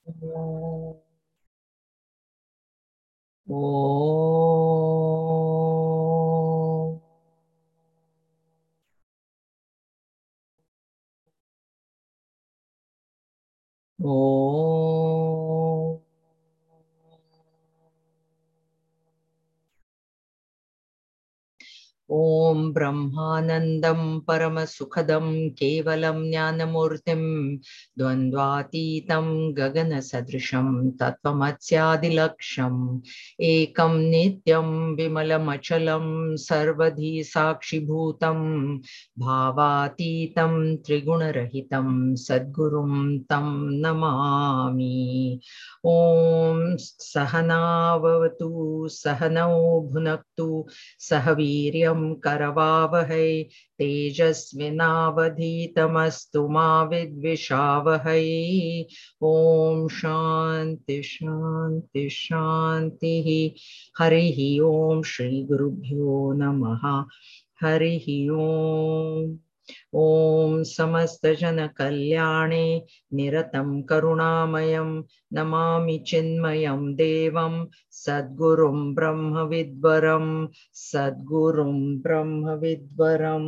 Om. Om. ॐ ब्रह्मानन्दं परमसुखदं केवलं ज्ञानमूर्तिं द्वन्द्वातीतं गगनसदृशं तत्त्वमस्यादिलक्ष्यम् एकं नित्यं विमलमचलं सर्वधी साक्षिभूतं भावातीतं त्रिगुणरहितं सद्गुरुं तं नमामि। ॐ सहनाववतु सहनौ भुनक्तु सह वीर्यं करवावहै तेजस्विनावधीतमस्तु मा विद्विषावहै। ॐ शान्ति शान्ति शान्तिः। हरिः ॐ श्रीगुरुभ्यो नमः। हरिः ॐ। ॐ समस्तजनकल्याणे निरतं करुणामयं नमामि चिन्मयं देवं सद्गुरुं ब्रह्मविद्वरं सद्गुरुं ब्रह्मविद्वरम्।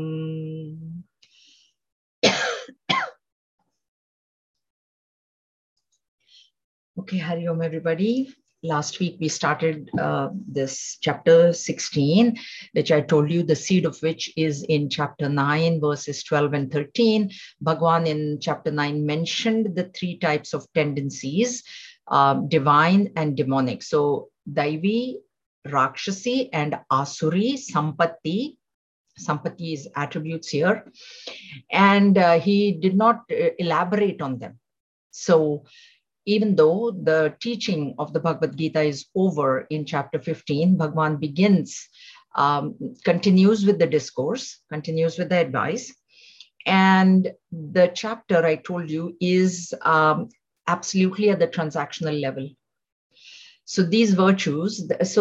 Okay, Hari Om everybody. Last week we started this chapter 16, which I told you the seed of which is in chapter 9, verses 12 and 13. Bhagwan in chapter 9 mentioned the three types of tendencies, divine and demonic. So, Daivi, Rakshasi, and Asuri, Sampatti. Sampatti is attributes here. And he did not elaborate on them. So, even though the teaching of the Bhagavad Gita is over in chapter 15, Bhagwan begins, continues with the discourse, continues with the advice. And the chapter, I told you, is absolutely at the transactional level. So these virtues,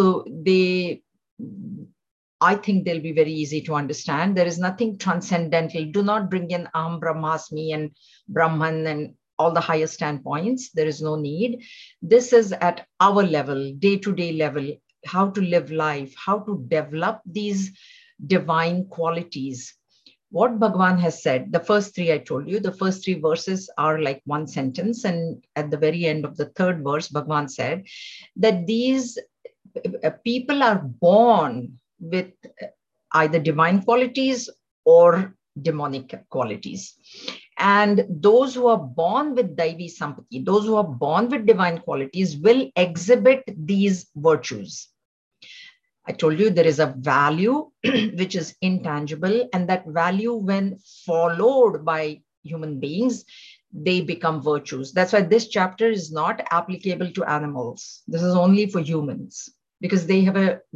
I think they'll be very easy to understand. There is nothing transcendental. Do not bring in Aham Brahmasmi and Brahman and all the higher standpoints. There is no need. This is at our level, day-to-day level, how to live life, how to develop these divine qualities. What Bhagwan has said, the first three I told you, the first three verses are like one sentence. And at the very end of the third verse, Bhagwan said that these people are born with either divine qualities or demonic qualities. And those who are born with Daivi Sampati, those who are born with divine qualities will exhibit these virtues. I told you there is a value which is intangible, and that value, when followed by human beings, they become virtues. That's why this chapter is not applicable to animals. This is only for humans, because they have a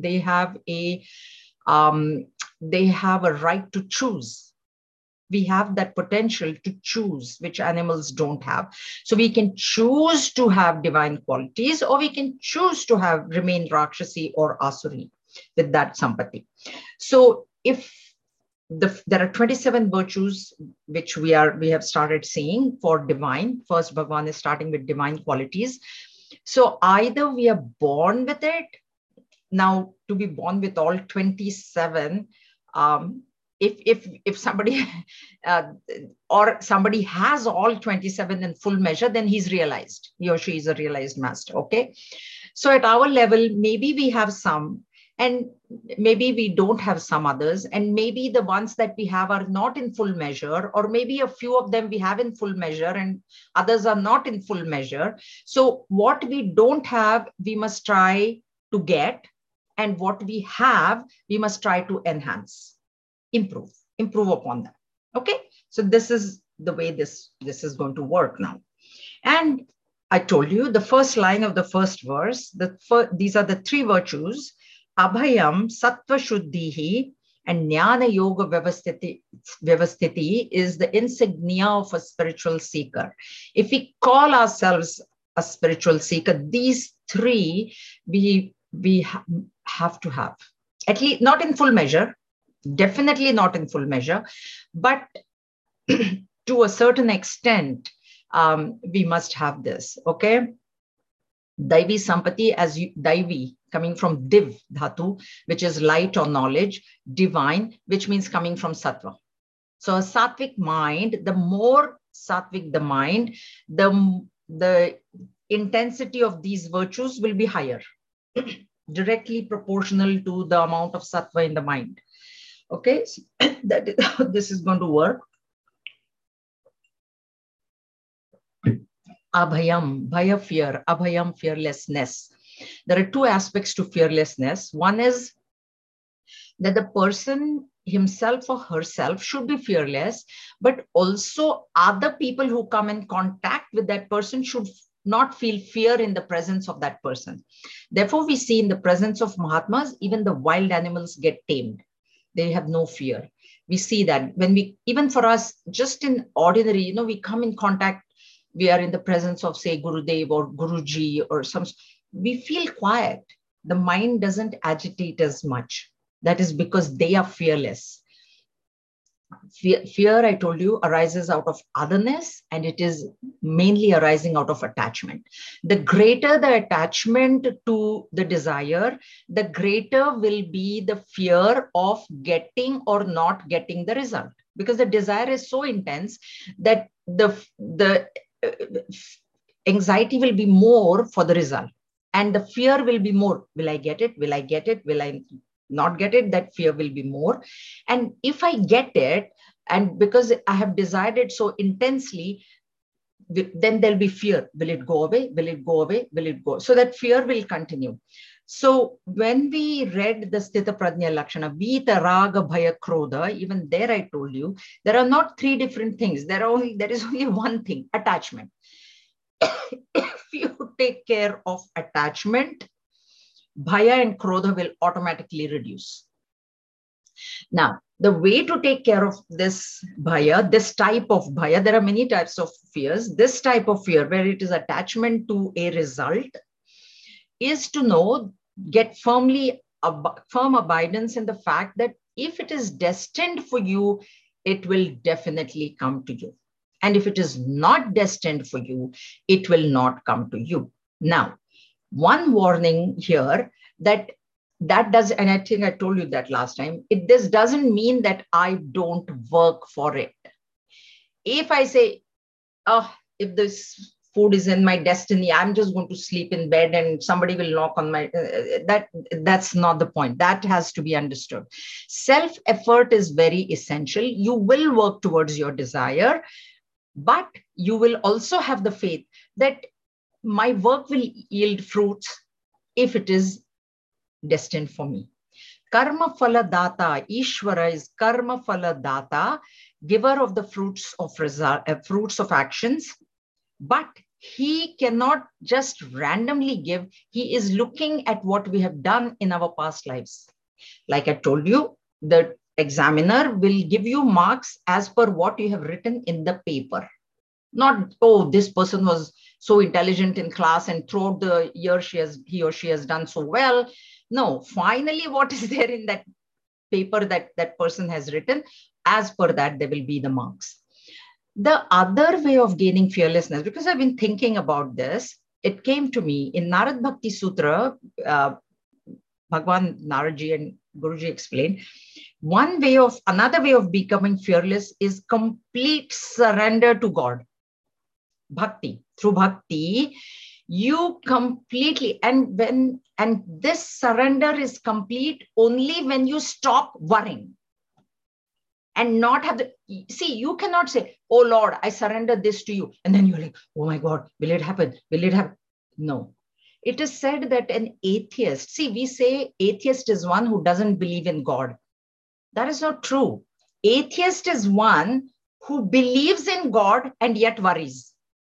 right to choose. We have that potential to choose, which animals don't have. So we can choose to have divine qualities, or we can choose to remain Rakshasi or Asuri with that Sampati. So if there are 27 virtues which we have started seeing for divine. First, Bhagwan is starting with divine qualities. So either we are born with it. Now, to be born with all 27, if somebody or somebody has all 27 in full measure, then he's realized. He or she is a realized master. Okay. So at our level, maybe we have some, and maybe we don't have some others, and maybe the ones that we have are not in full measure, or maybe a few of them we have in full measure and others are not in full measure. So what we don't have, we must try to get, and what we have, we must try to enhance, improve upon that. Okay, so this is the way this is going to work now. And I told you the first line of the first verse, these are the three virtues: Abhayam, Sattva Shuddhihi, and Jnana Yoga Vyavasthiti is the insignia of a spiritual seeker. If we call ourselves a spiritual seeker, these three we have to have, at least not in full measure, definitely not in full measure, but to a certain extent, we must have this. Okay. Daivi Sampati, as you, Daivi, coming from Div Dhatu, which is light or knowledge, divine, which means coming from Sattva. So a sattvic mind, the more sattvic the mind, the intensity of these virtues will be higher, directly proportional to the amount of sattva in the mind. Okay, so that is how this is going to work. Abhayam, bhaya, fear, abhayam, fearlessness. There are two aspects to fearlessness. One is that the person himself or herself should be fearless, but also other people who come in contact with that person should not feel fear in the presence of that person. Therefore, we see in the presence of Mahatmas, even the wild animals get tamed. They have no fear. We see that when we, even for us, just in ordinary, we come in contact, we are in the presence of, say, Gurudev or Guruji or some, we feel quiet. The mind doesn't agitate as much. That is because they are fearless. Fear, I told you, arises out of otherness, and it is mainly arising out of attachment. The greater the attachment to the desire, the greater will be the fear of getting or not getting the result. Because the desire is so intense that the anxiety will be more for the result. And the fear will be more. Will I get it? Will I get it? Will I not get it? That fear will be more. And if I get it, and because I have desired it so intensely, then there'll be fear. Will it go away? Will it go away? Will it go? So that fear will continue. So when we read the Sthita Prajna Lakshana, Vita, Raga, Bhaya, Krodha, even there I told you, there are not three different things. There is only one thing, attachment. If you take care of attachment, Bhaya and Krodha will automatically reduce. Now, the way to take care of this Bhaya, this type of Bhaya, there are many types of fears. This type of fear, where it is attachment to a result, is to know, get firm abidance in the fact that if it is destined for you, it will definitely come to you. And if it is not destined for you, it will not come to you. Now, one warning here that does, and I think I told you that last time, this doesn't mean that I don't work for it. If I say, oh, if this food is in my destiny, I'm just going to sleep in bed and somebody will knock on my, that's not the point. That has to be understood. Self-effort is very essential. You will work towards your desire, but you will also have the faith that my work will yield fruits if it is destined for me. Karma phala data, Ishvara is karma phala data, giver of the fruits of actions, but he cannot just randomly give. He is looking at what we have done in our past lives. Like I told you, the examiner will give you marks as per what you have written in the paper. Not, oh, this person was so intelligent in class and throughout the year he or she has done so well. No, finally, what is there in that paper that person has written, as per that, there will be the marks. The other way of gaining fearlessness, because I've been thinking about this, it came to me in Narad Bhakti Sutra, Bhagwan Naradji and Guruji explained, another way of becoming fearless is complete surrender to God. Bhakti. Through bhakti, you completely, and this surrender is complete only when you stop worrying and not have see, you cannot say, oh Lord, I surrender this to you. And then you're like, oh my God, will it happen? Will it happen? No. It is said that an atheist, see, we say atheist is one who doesn't believe in God. That is not true. Atheist is one who believes in God and yet worries.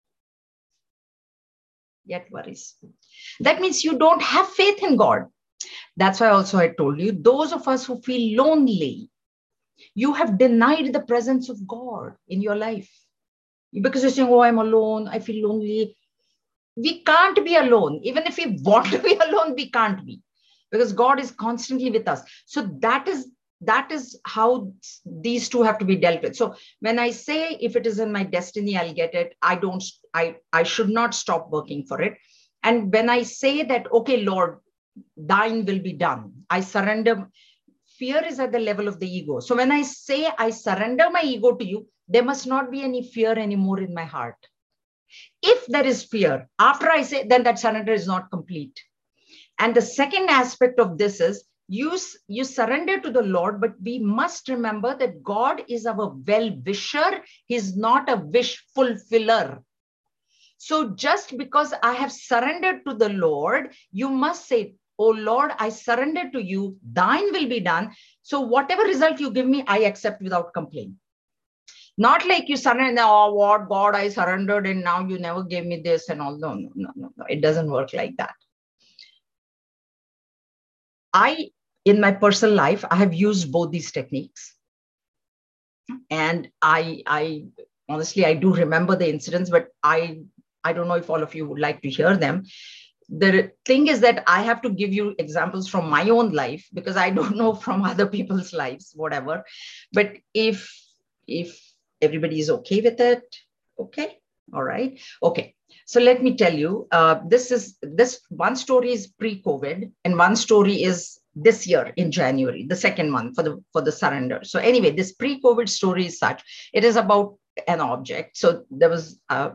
That means you don't have faith in God. That's why also I told you, those of us who feel lonely, you have denied the presence of God in your life. Because you're saying, oh, I'm alone, I feel lonely. We can't be alone. Even if we want to be alone, we can't be. Because God is constantly with us. So that is that is how these two have to be dealt with. So when I say, if it is in my destiny, I'll get it, I should not stop working for it. And when I say that, okay, Lord, thine will be done, I surrender. Fear is at the level of the ego. So when I say I surrender my ego to you, there must not be any fear anymore in my heart. If there is fear, after I say, then that surrender is not complete. And the second aspect of this is, you surrender to the Lord, but we must remember that God is our well-wisher. He's not a wish fulfiller. So just because I have surrendered to the Lord, you must say, oh Lord, I surrender to you, thine will be done. So whatever result you give me, I accept without complaint. Not like you surrender, oh, what, God, I surrendered and now you never gave me this and all. No. It doesn't work like that. In my personal life, I have used both these techniques. And I honestly, I do remember the incidents, but I don't know if all of you would like to hear them. The thing is that I have to give you examples from my own life, because I don't know from other people's lives, whatever. But if everybody is okay with it, okay, all right, okay. So let me tell you, this one story is pre-COVID, and one story is this year in January, the second month for the surrender. So anyway, this pre-COVID story is such. It is about an object. So there was, I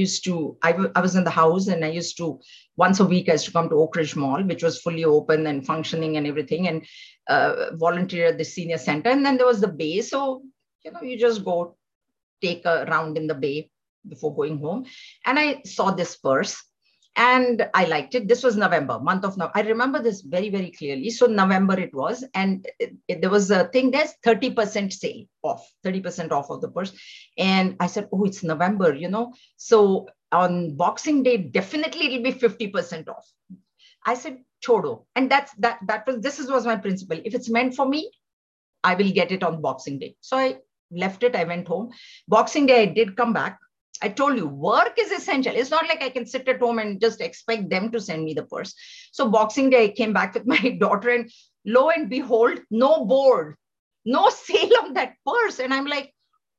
was in the house, and I used to, once a week, I used to come to Oak Ridge Mall, which was fully open and functioning and everything, and volunteer at the senior center. And then there was the bay. So, you just go take a round in the bay before going home. And I saw this purse and I liked it. This was November, month of November. I remember this very, very clearly. So November it was, and there was a thing, there's 30% sale off, 30% off of the purse. And I said, oh, it's November, So on Boxing Day, definitely it'll be 50% off. I said, chodo. And this was my principle. If it's meant for me, I will get it on Boxing Day. So I left it. I went home. Boxing Day, I did come back. I told you, work is essential. It's not like I can sit at home and just expect them to send me the purse. So Boxing Day, I came back with my daughter, and lo and behold, no board, no sale on that purse. And I'm like,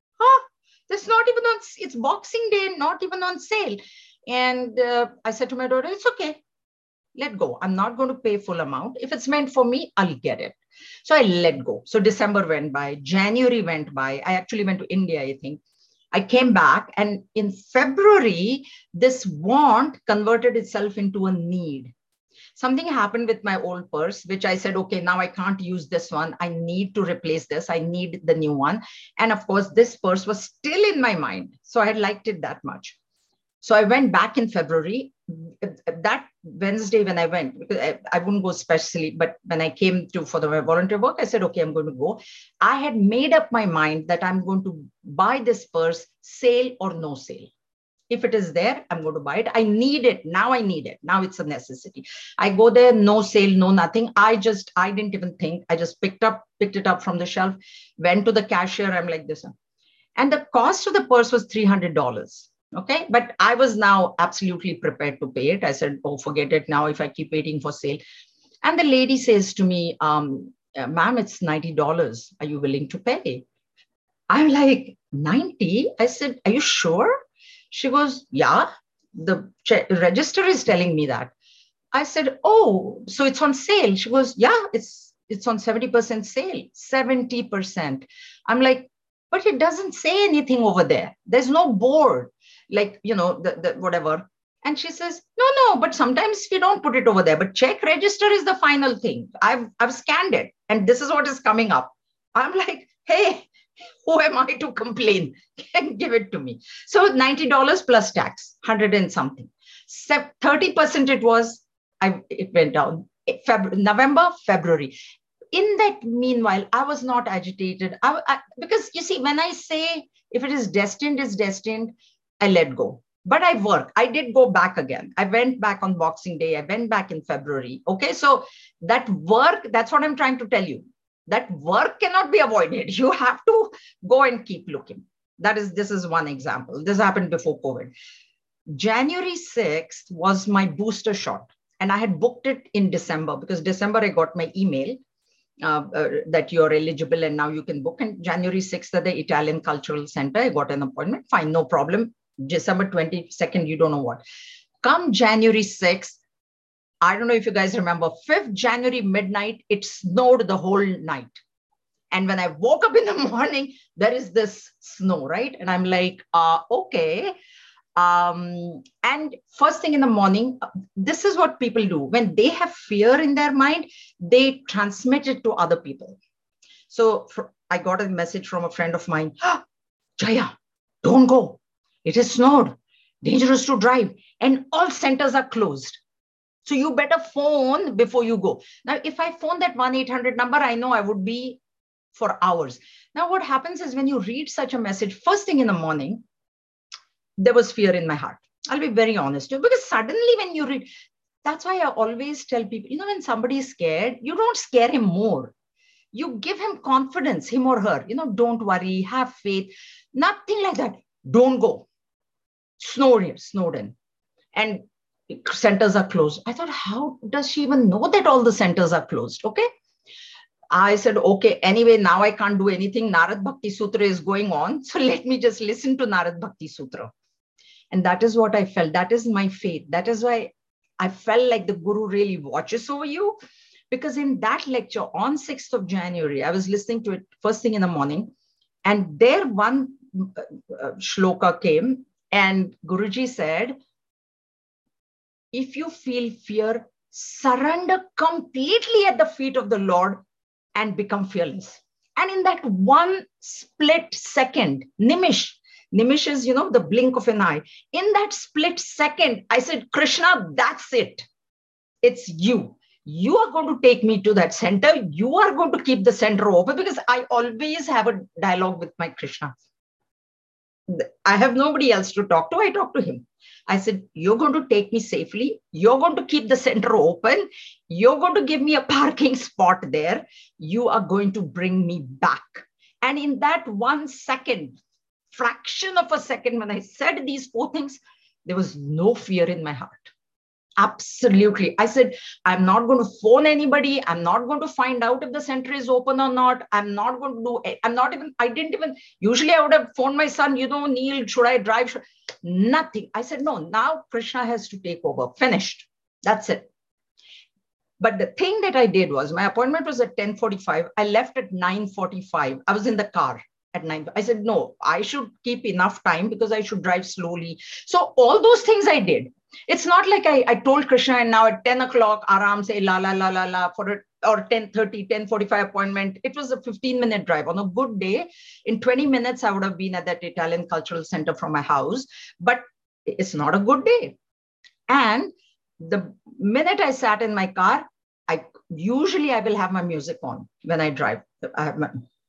it's not even on, it's Boxing Day, not even on sale. And I said to my daughter, it's okay. Let go. I'm not going to pay full amount. If it's meant for me, I'll get it. So I let go. So December went by, January went by. I actually went to India, I think. I came back, and in February, this want converted itself into a need. Something happened with my old purse, which I said, okay, now I can't use this one. I need to replace this. I need the new one. And of course, this purse was still in my mind. So I had liked it that much. So I went back in February. That Wednesday when I went, because I wouldn't go specially, but when I came for the volunteer work, I said, okay, I'm going to go. I had made up my mind that I'm going to buy this purse, sale or no sale. If it is there, I'm going to buy it. I need it. Now I need it. Now it's a necessity. I go there, no sale, no nothing. I didn't even think. I just picked it up from the shelf, went to the cashier. I'm like this. And the cost of the purse was $300. Okay. But I was now absolutely prepared to pay it. I said, oh, forget it now if I keep waiting for sale. And the lady says to me, ma'am, it's $90. Are you willing to pay? I'm like, 90? I said, are you sure? She goes, yeah, the register is telling me that. I said, oh, so it's on sale. She goes, yeah, it's on 70% sale, 70%. I'm like, but it doesn't say anything over there. There's no board, like, the whatever. And she says, no, but sometimes we don't put it over there, but check register is the final thing. I've scanned it and this is what is coming up. I'm like, hey, who am I to complain? Can give it to me. So $90 plus tax, 100 and something. 30% it was, it went down. November, February. In that meanwhile, I was not agitated. Because you see, when I say if it is destined, it's destined, I let go. But I work. I did go back again. I went back on Boxing Day. I went back in February. Okay, so that work, that's what I'm trying to tell you. That work cannot be avoided. You have to go and keep looking. This is one example. This happened before COVID. January 6th was my booster shot. And I had booked it in December because December I got my email that you're eligible and now you can book. And January 6th at the Italian Cultural Center, I got an appointment. Fine, no problem. December 22nd, you don't know what. Come January 6th, I don't know if you guys remember, 5th January midnight, it snowed the whole night. And when I woke up in the morning, there is this snow, right? And I'm like, okay. And first thing in the morning, this is what people do. When they have fear in their mind, they transmit it to other people. So I got a message from a friend of mine, Jaya, don't go. It is snowed, dangerous to drive, and all centers are closed. So you better phone before you go. Now, if I phone that 1-800 number, I know I would be for hours. Now, what happens is when you read such a message, first thing in the morning, there was fear in my heart. I'll be very honest, because suddenly when you read, that's why I always tell people, when somebody is scared, you don't scare him more. You give him confidence, him or her, don't worry, have faith, nothing like that. Don't go. Snowed in. And centers are closed. I thought, how does she even know that all the centers are closed? Okay. I said, okay, anyway, now I can't do anything. Narad Bhakti Sutra is going on. So let me just listen to Narad Bhakti Sutra. And that is what I felt. That is my faith. That is why I felt like the Guru really watches over you. Because in that lecture on 6th of January, I was listening to it first thing in the morning. And there one shloka came and Guruji said, if you feel fear, surrender completely at the feet of the Lord and become fearless. And in that one split second, nimish is, the blink of an eye. In that split second, I said, Krishna, that's it. It's you. You are going to take me to that center. You are going to keep the center open, because I always have a dialogue with my Krishna. I have nobody else to talk to. I talk to him. I said, you're going to take me safely. You're going to keep the center open. You're going to give me a parking spot there. You are going to bring me back. And in that 1 second, fraction of a second, when I said these 4 things, there was no fear in my heart. Absolutely. I said, I'm not going to phone anybody. I'm not going to find out if the center is open or not. I'm not going to do, I didn't even, usually I would have phoned my son, Neil, should I drive? Nothing. I said, no, now Krishna has to take over. Finished. That's it. But the thing that I did was, my appointment was at 10:45. I left at 9:45. I was in the car at 9. I said, no, I should keep enough time because I should drive slowly. So all those things I did. It's not like I told Krishna, and now at 10 o'clock, Aram say la, la, la, la, la, or 10:30, 10:45 appointment. It was a 15-minute drive. On a good day, in 20 minutes, I would have been at that Italian Cultural Center from my house, but it's not a good day. And the minute I sat in my car, I will have my music on when I drive. I have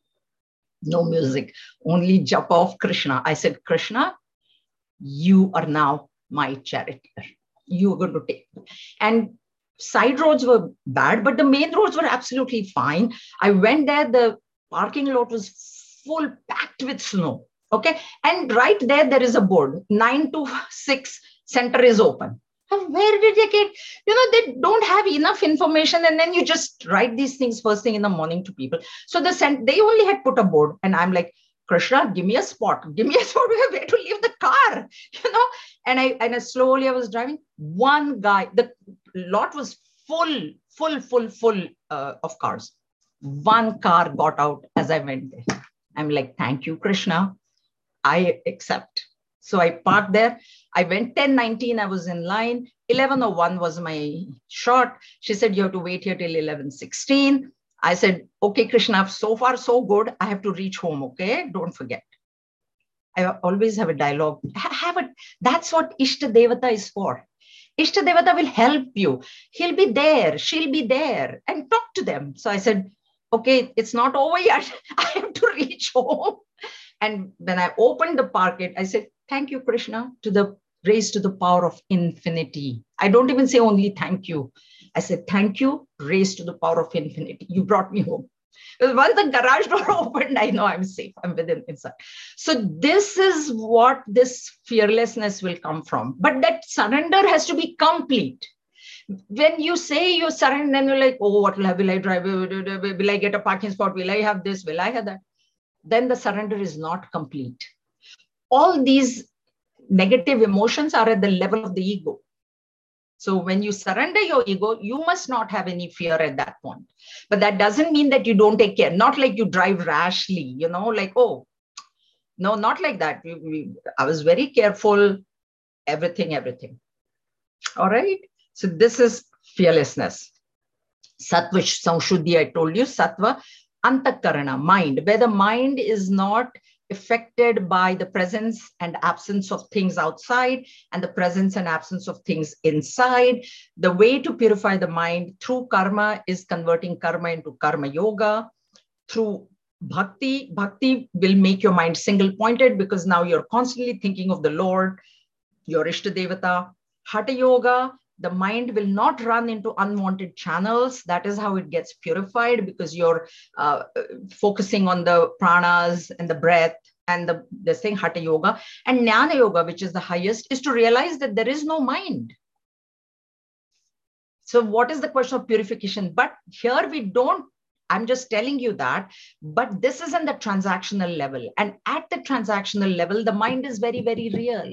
no music, only japa of Krishna. I said, Krishna, you are now my charioteer. You are going to take me. And side roads were bad, but the main roads were absolutely fine. I went there, the parking lot was full, packed with snow. Okay. And right there is a board, 9 to 6, center is open. Where did they get, they don't have enough information. And then you just write these things first thing in the morning to people. So they only had put a board, and I'm like, Krishna, give me a spot. Give me a spot where to leave the car, And I slowly, I was driving. One guy, the lot was full of cars. One car got out as I went there. I'm like, thank you, Krishna. I accept. So I parked there. I went 10:19. I was in line. 11:01 was my shot. She said, you have to wait here till 11:16. I said, okay, Krishna, so far so good. I have to reach home, okay? Don't forget. I always have a dialogue. That's what Ishta Devata is for. Ishta Devata will help you. He'll be there. She'll be there. And talk to them. So I said, okay, it's not over yet. I have to reach home. And when I opened the parket, I said, thank you, Krishna, raised to the power of infinity. I don't even say only thank you. I said, thank you, raised to the power of infinity. You brought me home. Because once the garage door opened, I know I'm safe. I'm inside. So this is what this fearlessness will come from. But that surrender has to be complete. When you say you surrender, then you're like, oh, what will I drive? Will I get a parking spot? Will I have this? Will I have that? Then the surrender is not complete. All these negative emotions are at the level of the ego. So when you surrender your ego, you must not have any fear at that point. But that doesn't mean that you don't take care. Not like you drive rashly, like, oh, no, not like that. I was very careful, everything. All right. So this is fearlessness. Sattva Samshuddhi, I told you, Sattva Antakarana, mind, where the mind is not affected by the presence and absence of things outside and the presence and absence of things inside. The way to purify the mind through karma is converting karma into karma yoga. Through bhakti, bhakti will make your mind single pointed because now you're constantly thinking of the Lord, your Ishta Devata. Hatha yoga, the mind will not run into unwanted channels. That is how it gets purified, because you're focusing on the pranas and the breath and the thing, Hatha yoga. And Jnana yoga, which is the highest, is to realize that there is no mind. So what is the question of purification? But here we don't, I'm just telling you that, but this is in the transactional level. And at the transactional level, the mind is very, very real.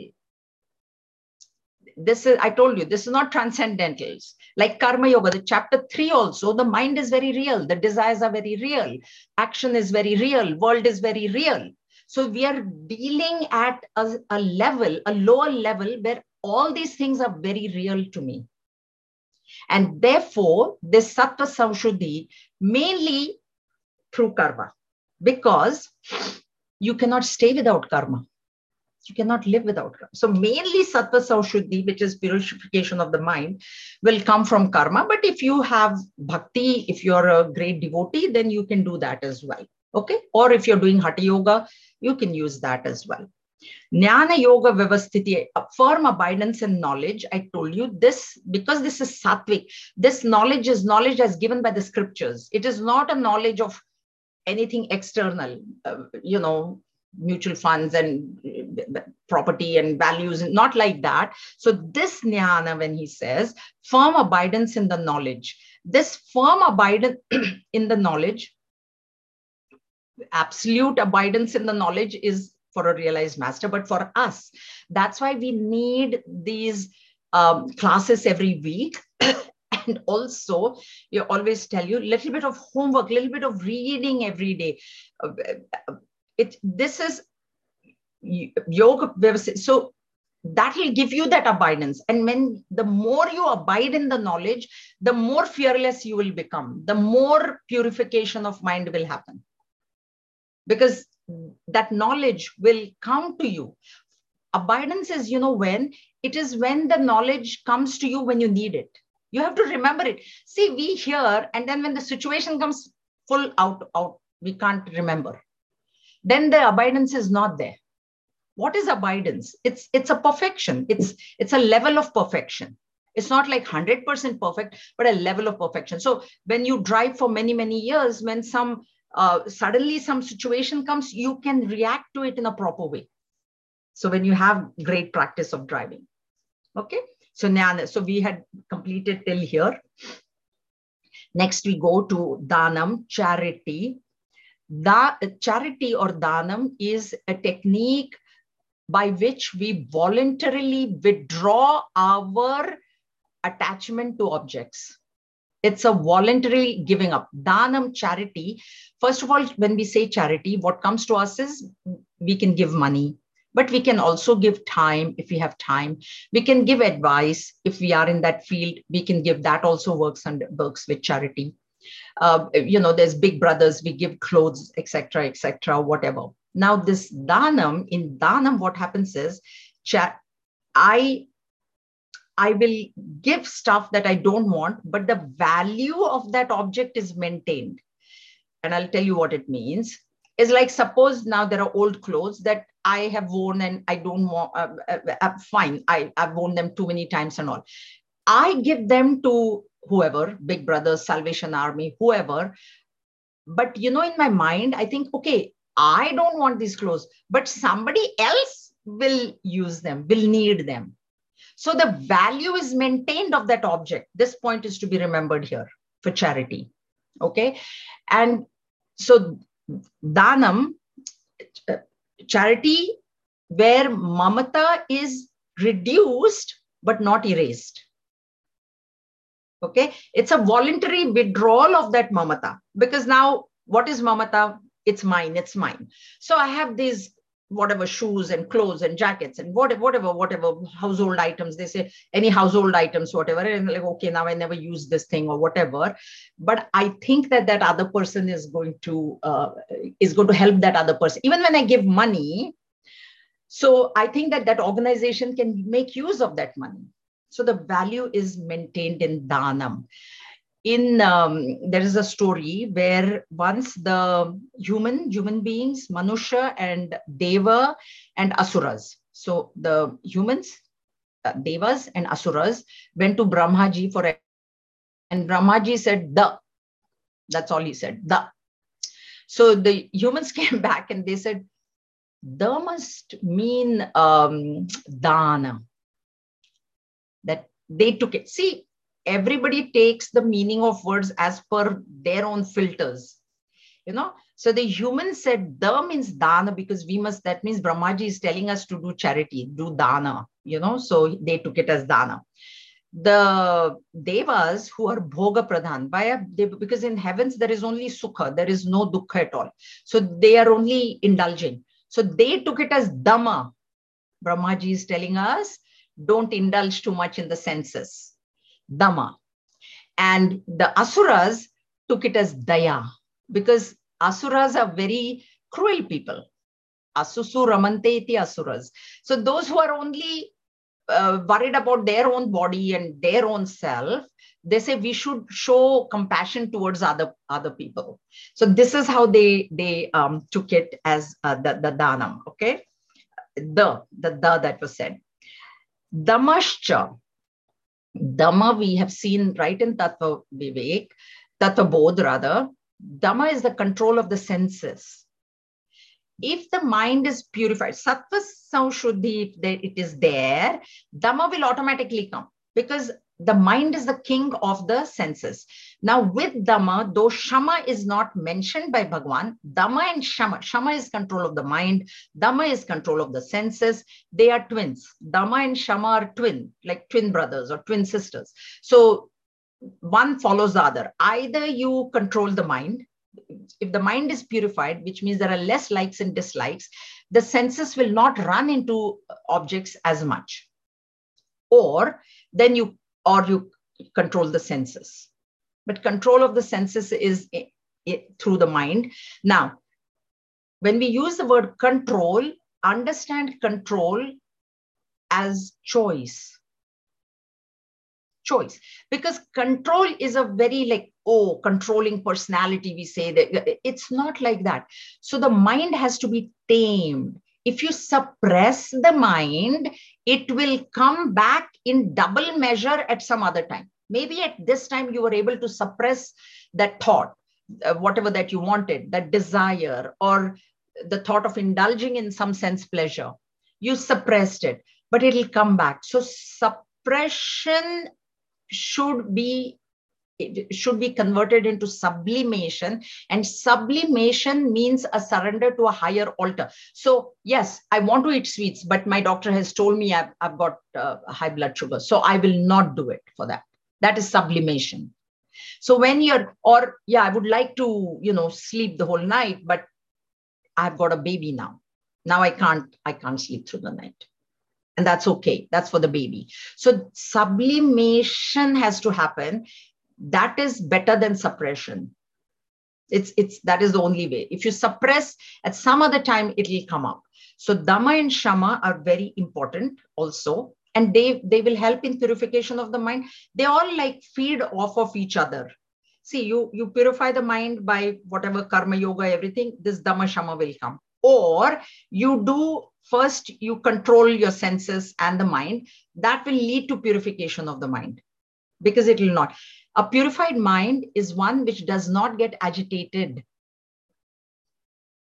This is, I told you, this is not transcendentals. Like Karma Yoga, the chapter 3 also, the mind is very real. The desires are very real. Action is very real. World is very real. So we are dealing at a level, a lower level, where all these things are very real to me. And therefore, this Sattva Samshuddhi, mainly through karma, because you cannot stay without karma. You cannot live without karma. So mainly Sattva Samshuddhi, which is purification of the mind, will come from karma. But if you have bhakti, if you're a great devotee, then you can do that as well. Okay. Or if you're doing Hatha yoga, you can use that as well. Jnana yoga vyavasthiti, a firm abidance in knowledge. I told you this, because this is sattvic. This knowledge is knowledge as given by the scriptures. It is not a knowledge of anything external, mutual funds and property and values, not like that. So this jnana, when he says firm abidance in the knowledge, this firm abidance in the knowledge, absolute abidance in the knowledge is for a realized master. But for us, that's why we need these classes every week. And also, you always tell you, a little bit of homework, a little bit of reading every day. This is yoga. So that will give you that abidance. And when the more you abide in the knowledge, the more fearless you will become, the more purification of mind will happen. Because that knowledge will come to you. Abidance is, when? It is when the knowledge comes to you when you need it. You have to remember it. See, we hear, and then when the situation comes full out, we can't remember. Then the abidance is not there. What is abidance? It's a perfection. It's a level of perfection. It's not like 100% perfect, but a level of perfection. So when you drive for many, many years, when suddenly some situation comes, you can react to it in a proper way. So when you have great practice of driving. Okay. So we had completed till here. Next, we go to Danam, charity. Charity or Danam is a technique by which we voluntarily withdraw our attachment to objects. It's a voluntary giving up. Danam, charity. First of all, when we say charity, what comes to us is we can give money, but we can also give time if we have time. We can give advice if we are in that field. We can give, that also works with charity. There's big brothers, we give clothes, etc., whatever. Now this Danam, in Danam, what happens is, I will give stuff that I don't want, but the value of that object is maintained. And I'll tell you what it means. Is like, suppose now there are old clothes that I have worn and I don't want, fine, I've worn them too many times and all. I give them to whoever, Big Brothers, Salvation Army, whoever. But, in my mind, I think, okay, I don't want these clothes, but somebody else will use them, will need them. So the value is maintained of that object. This point is to be remembered here for charity. Okay. And so Danam, charity where mamata is reduced but not erased. Okay. It's a voluntary withdrawal of that mamata, because now what is mamata? It's mine, it's mine. So I have these whatever shoes and clothes and jackets and whatever household items, they say any household items, whatever. And like, okay, now I never use this thing or whatever. But I think that that other person is going to help that other person. Even when I give money, so I think that that organization can make use of that money. So the value is maintained in Danam. There is a story where once the human beings, Manusha and Deva and Asuras. So the humans, Devas and Asuras went to Brahmaji for, and Brahmaji said, the. That's all he said, the. So the humans came back and they said, the must mean dana. That they took it. See, everybody takes the meaning of words as per their own filters, you know. So the humans said the means dana because we must, that means Brahmaji is telling us to do charity, do dana, you know. So they took it as dana. The devas who are bhoga pradhan, because in heavens there is only sukha, there is no dukkha at all. So they are only indulging. So they took it as dhamma. Brahmaji is telling us, don't indulge too much in the senses. Dhamma. And the asuras took it as daya, because asuras are very cruel people. Asusu ramante iti asuras. So those who are only worried about their own body and their own self, they say we should show compassion towards other people. So this is how they took it as the danam. Okay, the that was said. Damascha, Dhamma we have seen right in Tattva Vivek, Tattva Bodh rather. Dhamma is the control of the senses. If the mind is purified, sattva samshuddhi, if it is there, Dhamma will automatically come, because the mind is the king of the senses. Now with Dhamma, though Shama is not mentioned by Bhagwan, Dhamma and Shama is control of the mind, Dhamma is control of the senses. They are twins. Dhamma and Shama are twin, like twin brothers or twin sisters. So one follows the other. Either you control the mind. If the mind is purified, which means there are less likes and dislikes, the senses will not run into objects as much. Or then you control the senses. But control of the senses is through the mind. Now, when we use the word control, understand control as choice. Choice, because control is a very controlling personality, we say that. It's not like that. So the mind has to be tamed. If you suppress the mind, it will come back in double measure at some other time. Maybe at this time you were able to suppress that thought, whatever that you wanted, that desire, or the thought of indulging in some sense pleasure. You suppressed it, but it'll come back. So suppression should be converted into sublimation, and sublimation means a surrender to a higher altar. So yes, I want to eat sweets, but my doctor has told me I've got high blood sugar, so I will not do it for that. That is sublimation. So when I would like to sleep the whole night, but I've got a baby now I can't sleep through the night. And that's okay. That's for the baby. So sublimation has to happen. That is better than suppression. That is the only way. If you suppress at some other time, it will come up. So Dhamma and Shama are very important also. And they will help in purification of the mind. They all feed off of each other. See, you purify the mind by whatever karma yoga, everything, this Dhamma Shama will come. Or you do first, you control your senses and the mind. That will lead to purification of the mind, because it will not. A purified mind is one which does not get agitated.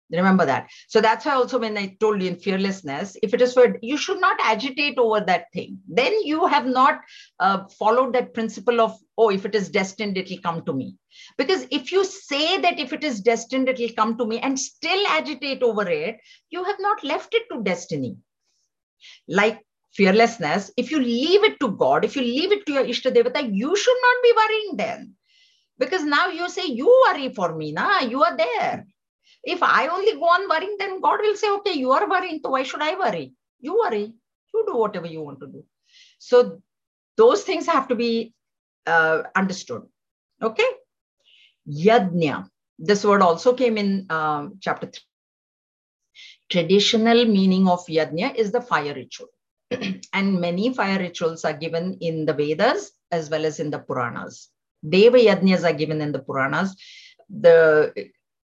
Remember that. So that's why also when I told you in fearlessness, if it is for, you should not agitate over that thing. Then you have not followed that principle of, oh, if it is destined, it will come to me. Because if you say that if it is destined, it will come to me and still agitate over it, you have not left it to destiny. Like fearlessness, if you leave it to God, if you leave it to your Ishtadevata, you should not be worrying then. Because now you say, you worry for me, you are there. If I only go on worrying, then God will say, okay, you are worrying, so why should I worry? You worry. You do whatever you want to do. So those things have to be understood. Okay. Yajna. This word also came in chapter 3. Traditional meaning of yajna is the fire ritual. And many fire rituals are given in the Vedas as well as in the Puranas. Deva yajnas are given in the Puranas. The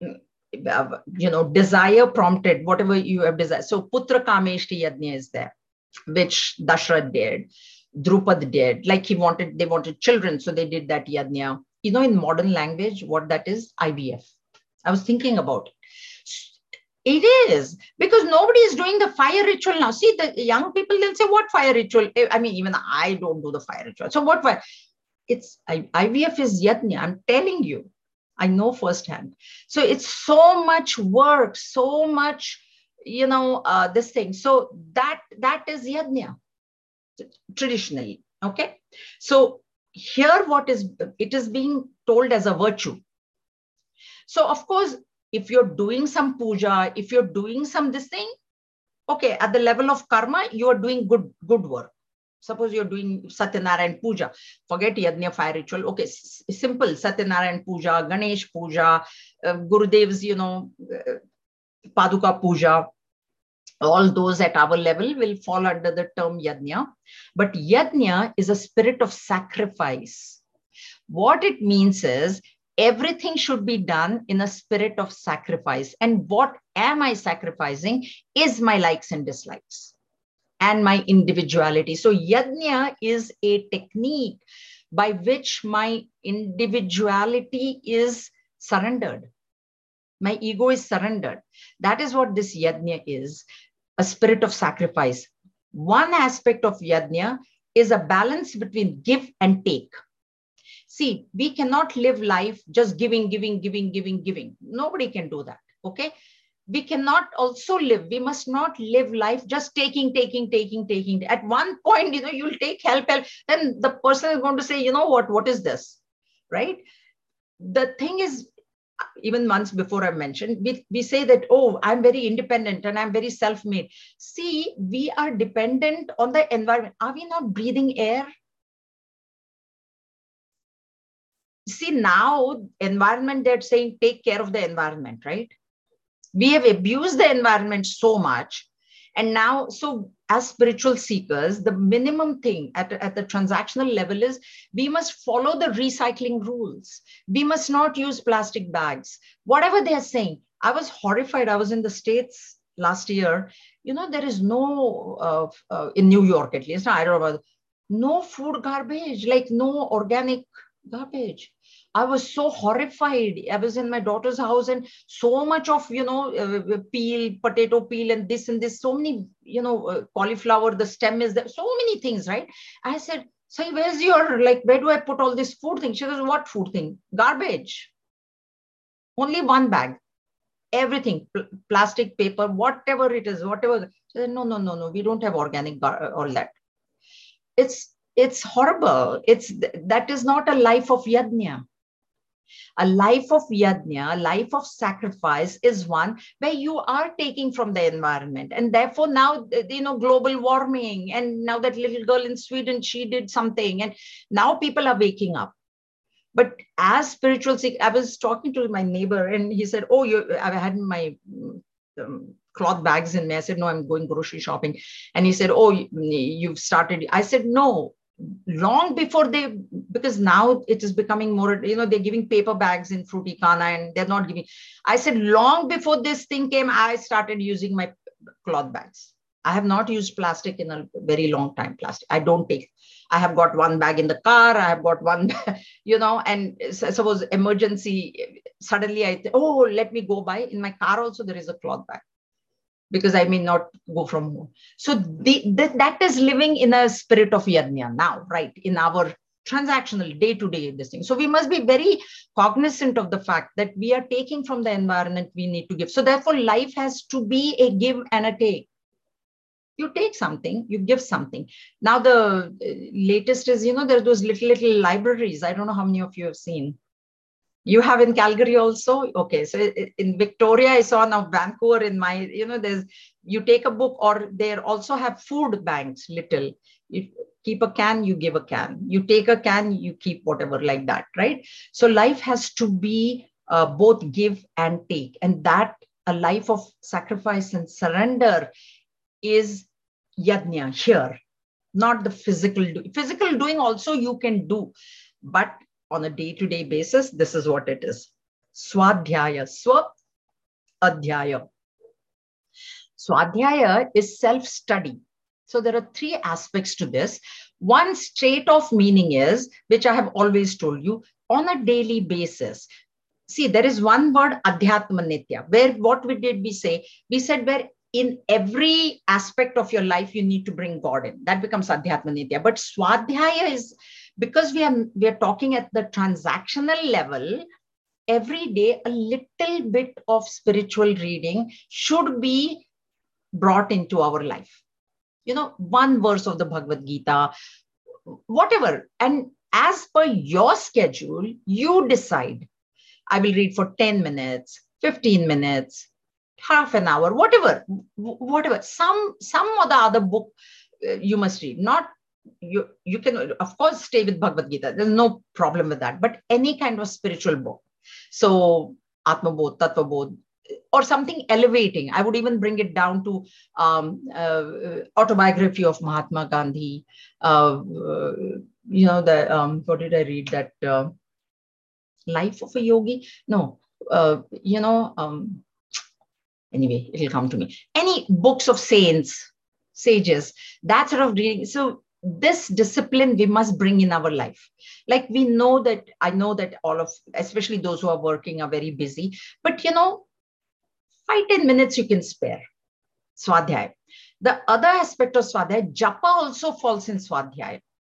desire prompted, whatever you have desired. So Putra Kameshti Yajna is there, which Dashrath did, Drupad did. Like they wanted children, so they did that Yajna. In modern language, what that is? IVF. I was thinking about it. It is, because nobody is doing the fire ritual now. See, the young people, they'll say, what fire ritual? I mean, even I don't do the fire ritual. So what fire? It's IVF is Yajna. I'm telling you. I know firsthand. So it's so much work, so much, this thing. So that is yajna traditionally. Okay. So here it is being told as a virtue. So of course, if you're doing some puja, if you're doing some this thing, okay, at the level of karma, you are doing good work. Suppose you're doing Satyanarayan Puja, forget Yajna fire ritual. Okay, simple Satyanarayan Puja, Ganesh Puja, Gurudev's, Paduka Puja, all those at our level will fall under the term Yajna. But Yajna is a spirit of sacrifice. What it means is everything should be done in a spirit of sacrifice. And what am I sacrificing is my likes and dislikes and my individuality. So yajna is a technique by which my individuality is surrendered. My ego is surrendered. That is what this yajna is, a spirit of sacrifice. One aspect of yajna is a balance between give and take. See, we cannot live life just giving. Nobody can do that. Okay. We cannot also live. We must not live life just taking. At one point, you'll take help. Then the person is going to say, what is this? Right? The thing is, even months before I mentioned, we say that, oh, I'm very independent and I'm very self-made. See, we are dependent on the environment. Are we not breathing air? See, now environment, they're saying, take care of the environment, right? We have abused the environment so much. And now, so as spiritual seekers, the minimum thing at the transactional level is we must follow the recycling rules. We must not use plastic bags. Whatever they are saying, I was horrified. I was in the States last year. There is no, in New York at least, I don't know, no food garbage, like no organic garbage. I was so horrified. I was in my daughter's house and so much of, potato peel and this, so many, cauliflower, the stem is there, so many things, right? I said, so where's your, where do I put all this food thing? She goes, what food thing? Garbage. Only one bag. Everything, plastic, paper, whatever it is, whatever. She said, no, we don't have organic, all that. It's horrible. That is not a life of yajna. A life of yajna, a life of sacrifice is one where you are taking from the environment. And therefore now, global warming, and now that little girl in Sweden, she did something, and now people are waking up. But as spiritual seekers, I was talking to my neighbor and he said, oh, I had my cloth bags in me. I said, no, I'm going grocery shopping. And he said, oh, you've started. I said, no. Long before because now it is becoming more, they're giving paper bags in Fruticana and they're not giving. I said, long before this thing came, I started using my cloth bags. I have not used plastic in a very long time. Plastic, I don't take. I have got one bag in the car. I have got one, and suppose emergency, suddenly I think, oh, let me go buy. In my car also, there is a cloth bag because I may not go from home. So that is living in a spirit of yajna now, right? In our transactional day-to-day this thing. So we must be very cognizant of the fact that we are taking from the environment we need to give. So therefore, life has to be a give and a take. You take something, you give something. Now the latest is, there are those little libraries. I don't know how many of you have seen. You have in Calgary also? Okay. So in Victoria, I saw, now Vancouver in my, you take a book, or they also have food banks, little. You keep a can, you give a can. You take a can, you keep whatever, like that, right? So life has to be both give and take. And that a life of sacrifice and surrender is yajna here, not the physical doing. Physical doing also you can do, but on a day-to-day basis, this is what it is. Swadhyaya, swa adhyaya. Swadhyaya is self-study. So there are three aspects to this. One straight off meaning is, which I have always told you, on a daily basis. See, there is one word, adhyatma nitya, where what did we say? We said where in every aspect of your life, you need to bring God in. That becomes adhyatma nitya. But swadhyaya is, because we are talking at the transactional level, every day a little bit of spiritual reading should be brought into our life. One verse of the Bhagavad Gita, whatever. And as per your schedule, you decide. I will read for 10 minutes, 15 minutes, half an hour, whatever. Some or the other book you must read. Not you can, of course, stay with Bhagavad Gita. There's no problem with that. But any kind of spiritual book. So Atma Bodh, Tattva Bodh, or something elevating. I would even bring it down to autobiography of Mahatma Gandhi. What did I read? That Life of a Yogi? No, anyway, it'll come to me. Any books of saints, sages, that sort of reading. So this discipline we must bring in our life. Like I know that all of, especially those who are working, are very busy, but 5-10 minutes you can spare. Swadhyaya. The other aspect of Swadhyaya, Japa also falls in Swadhyaya.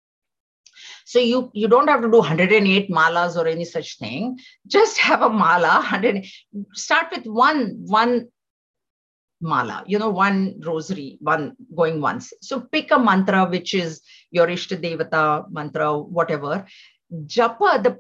So you don't have to do 108 malas or any such thing. Just have a mala. Start with one mala, one rosary, one going once. So pick a mantra, which is your Ishta Devata mantra, whatever. Japa,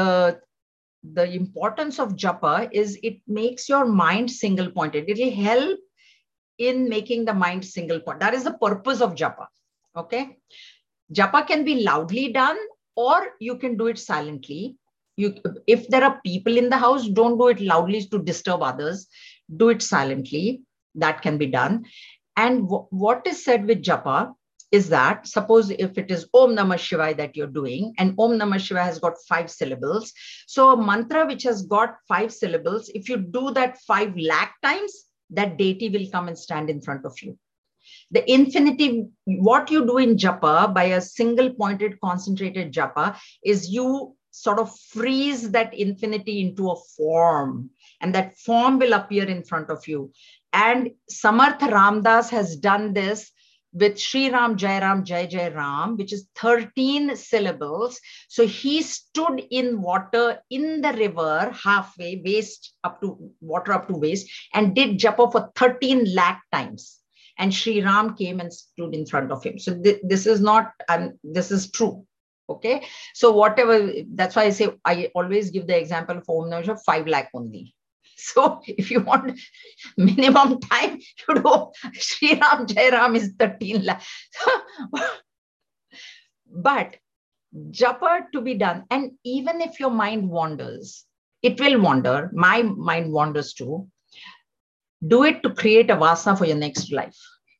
the importance of japa is it makes your mind single pointed. It will help in making the mind single point. That is the purpose of japa. Okay. Japa can be loudly done, or you can do it silently. If there are people in the house, don't do it loudly to disturb others. Do it silently. That can be done. And what is said with japa is that, suppose if it is Om Namah Shivaya that you're doing, and Om Namah Shivaya has got 5 syllables. So a mantra which has got 5 syllables, if you do that 5 lakh times, that deity will come and stand in front of you. The infinity, what you do in japa by a single pointed concentrated japa is you sort of freeze that infinity into a form, and that form will appear in front of you. And Samarth Ramdas has done this with Sri Ram Jai Ram Jai Jai Ram, which is 13 syllables. So he stood in water in the river halfway, water up to waist, and did japa for 13 lakh times. And Sri Ram came and stood in front of him. So this is not, this is true. Okay. So whatever, that's why I say, I always give the example of Om Namah Shivaya, 5 lakh only. So if you want minimum time, you do Sri Ram Jai Ram is 13 lakh. But japa to be done. And even if your mind wanders, it will wander. My mind wanders too. Do it to create a vasana for your next life.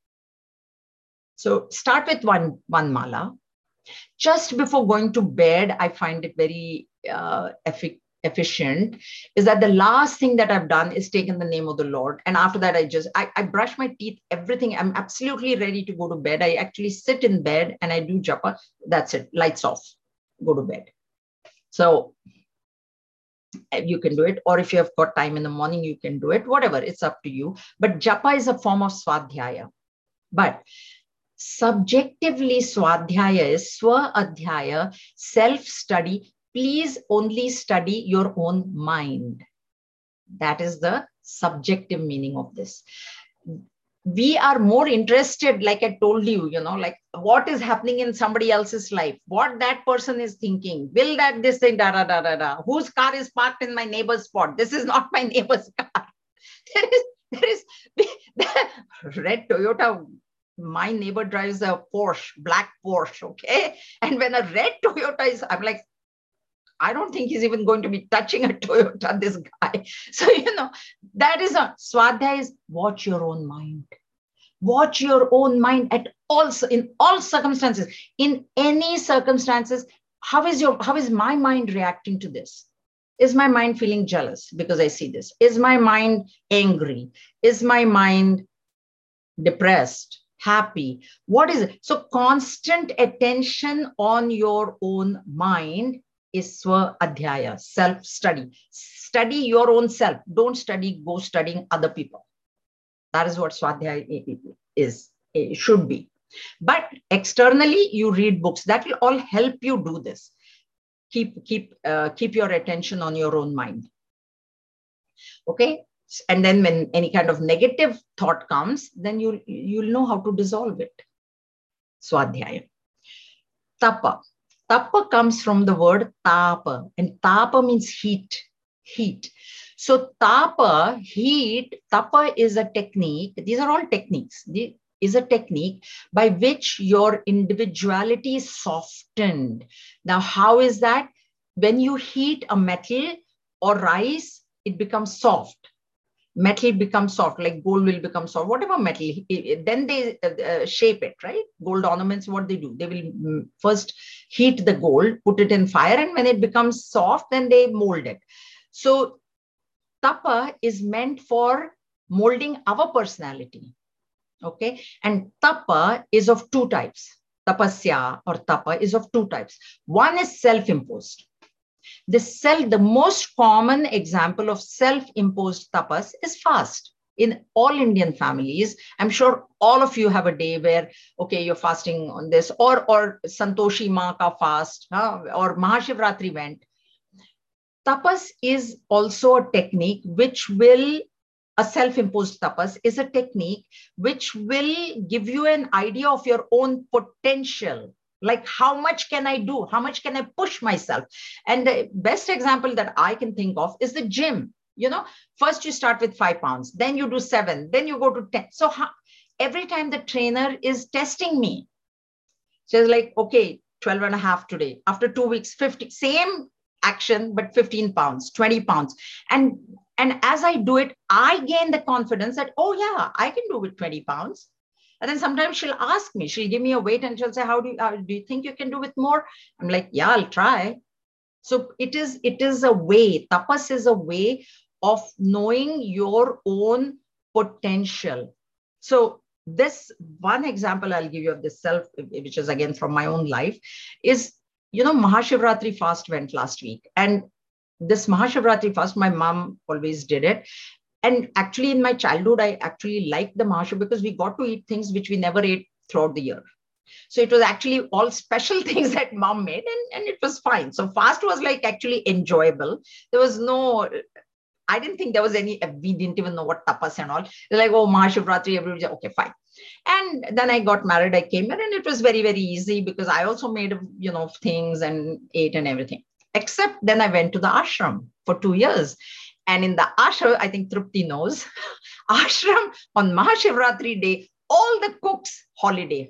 So start with one mala. Just before going to bed, I find it very efficient, is that the last thing that I've done is taken the name of the Lord. And after that, I brush my teeth, everything. I'm absolutely ready to go to bed. I actually sit in bed and I do japa. That's it. Lights off. Go to bed. So You can do it. Or if you have got time in the morning, you can do it. Whatever, it's up to you. But japa is a form of swadhyaya. But subjectively, swadhyaya is swa adhyaya, self-study. Please only study your own mind. That is the subjective meaning of this. We are more interested, like I told you, like what is happening in somebody else's life, what that person is thinking, will that this thing, da da da da da, whose car is parked in my neighbor's spot, this is not my neighbor's car. there is the red Toyota. My neighbor drives a Porsche, black Porsche, okay? And when a red Toyota is, I'm like, I don't think he's even going to be touching a Toyota, this guy. So, that is a swadhyaya is watch your own mind. Watch your own mind in all circumstances. In any circumstances, how is my mind reacting to this? Is my mind feeling jealous because I see this? Is my mind angry? Is my mind depressed? Happy? What is it? So constant attention on your own mind is swa adhyaya, self-study. Study your own self. Don't go studying other people. That is what swadhyaya is. It should be. But externally, you read books. That will all help you do this. Keep your attention on your own mind. Okay. And then when any kind of negative thought comes, then you'll know how to dissolve it. Swadhyaya. Tapa. Tapa comes from the word tapa, and tapa means heat. So tapa, heat, tapa is a technique. These are all techniques. Is a technique by which your individuality is softened. Now, how is that? When you heat a metal or rice, it becomes soft. Metal becomes soft, like gold will become soft, whatever metal. Then they shape it, right? Gold ornaments, what they do? They will first heat the gold, put it in fire, and when it becomes soft, then they mold it. So tapa is meant for molding our personality. Okay. And tapa is of two types. Tapasya or tapa is of two types. One is self-imposed. The most common example of self-imposed tapas is fast. In all Indian families, I'm sure all of you have a day where, okay, you're fasting on this, or Santoshi Ma ka fast, or Mahashivratri went. Tapas is also a technique which will, a self-imposed tapas is a technique which will give you an idea of your own potential. Like, how much can I do? How much can I push myself? And the best example that I can think of is the gym. First you start with 5 pounds, then you do 7, then you go to 10. So every time the trainer is testing me, so it's like, okay, 12 and a half today. After 2 weeks, 50, same action, but 15 pounds, 20 pounds. And as I do it, I gain the confidence that, oh yeah, I can do with 20 pounds. And then sometimes she'll ask me, she'll give me a weight and she'll say, how do you think you can do with more? I'm like, yeah, I'll try. So it is a way, tapas is a way of knowing your own potential. So this one example I'll give you of this self, which is again from my own life, is, Mahashivratri fast went last week. And this Mahashivratri fast, my mom always did it. And actually in my childhood, I actually liked the Mahashivratri because we got to eat things which we never ate throughout the year. So it was actually all special things that mom made, and it was fine. So fast was like actually enjoyable. There was no, I didn't think there was any, we didn't even know what tapas and all. They're like, oh, Mahashivratri, everybody, okay, fine. And then I got married, I came here, and it was very, very easy because I also made, things and ate and everything. Except then I went to the ashram for 2 years. And in the ashram, I think Trupti knows, ashram on Mahashivratri day, all the cooks holiday,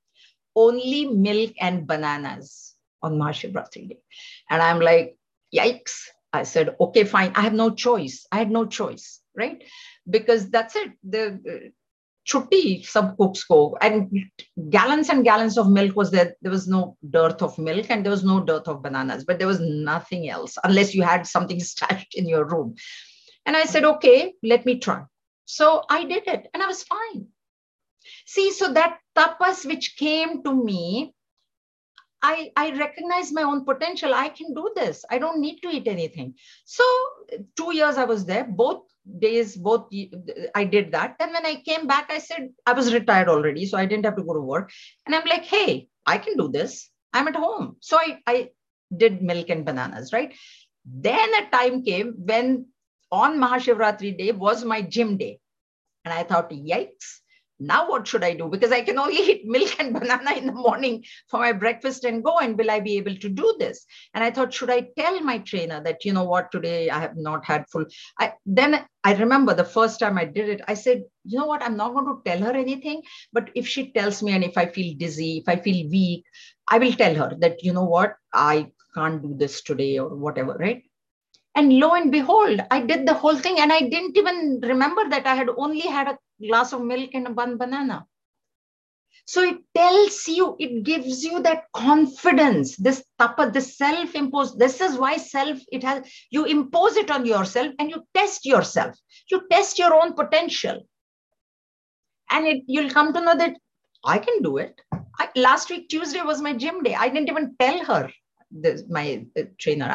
only milk and bananas on Mahashivratri day. And I'm like, yikes. I said, okay, fine. I have no choice. I had no choice, right? Because that's it. The chutti sub cooks go, and gallons and gallons of milk was there. There was no dearth of milk and there was no dearth of bananas, but there was nothing else unless you had something stashed in your room. And I said, okay, let me try. So I did it and I was fine. See, so that tapas which came to me, I recognize my own potential. I can do this. I don't need to eat anything. So 2 years I was there, both days, I did that. Then when I came back, I said, I was retired already, so I didn't have to go to work. And I'm like, hey, I can do this. I'm at home. So I did milk and bananas, right? Then a time came when on Mahashivratri day was my gym day. And I thought, yikes, now what should I do? Because I can only eat milk and banana in the morning for my breakfast and go. And will I be able to do this? And I thought, should I tell my trainer that, you know what, today I have not had full. Then I remember the first time I did it, I said, you know what, I'm not going to tell her anything. But if she tells me and if I feel dizzy, if I feel weak, I will tell her that, you know what, I can't do this today or whatever, right? And lo and behold, I did the whole thing and I didn't even remember that I had only had a glass of milk and one banana. So it tells you, it gives you that confidence, this tapa, this self-imposed. This is why you impose it on yourself and you test yourself. You test your own potential. And you'll come to know that I can do it. Last week, Tuesday was my gym day. I didn't even tell her, my trainer.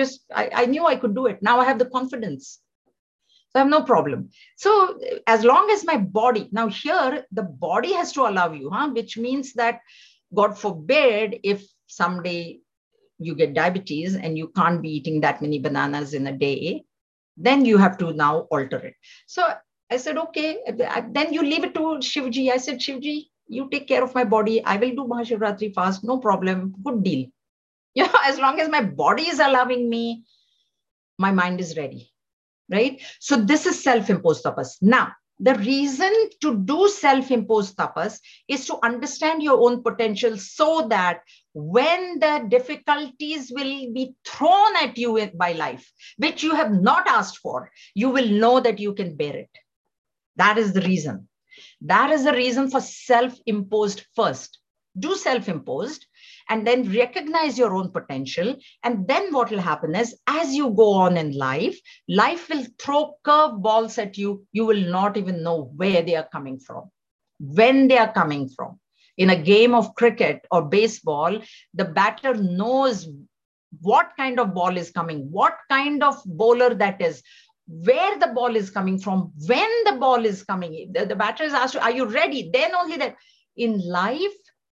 I knew I could do it. Now I have the confidence. So I have no problem. So as long as my body, now here, the body has to allow you, which means that, God forbid, if someday you get diabetes and you can't be eating that many bananas in a day, then you have to now alter it. So I said, okay, then you leave it to Shivji. I said, Shivji, you take care of my body. I will do Mahashivratri fast. No problem. Good deal. Yeah, as long as my body is allowing me, my mind is ready. Right? So this is self-imposed tapas. Now, the reason to do self-imposed tapas is to understand your own potential so that when the difficulties will be thrown at you by life, which you have not asked for, you will know that you can bear it. That is the reason. That is the reason for self-imposed first. Do self-imposed and then recognize your own potential. And then what will happen is, as you go on in life, life will throw curveballs at you. You will not even know where they are coming from, when they are coming from. In a game of cricket or baseball, the batter knows what kind of ball is coming, what kind of bowler that is, where the ball is coming from, when the ball is coming. The batter is asked, are you ready? Then only that. In life,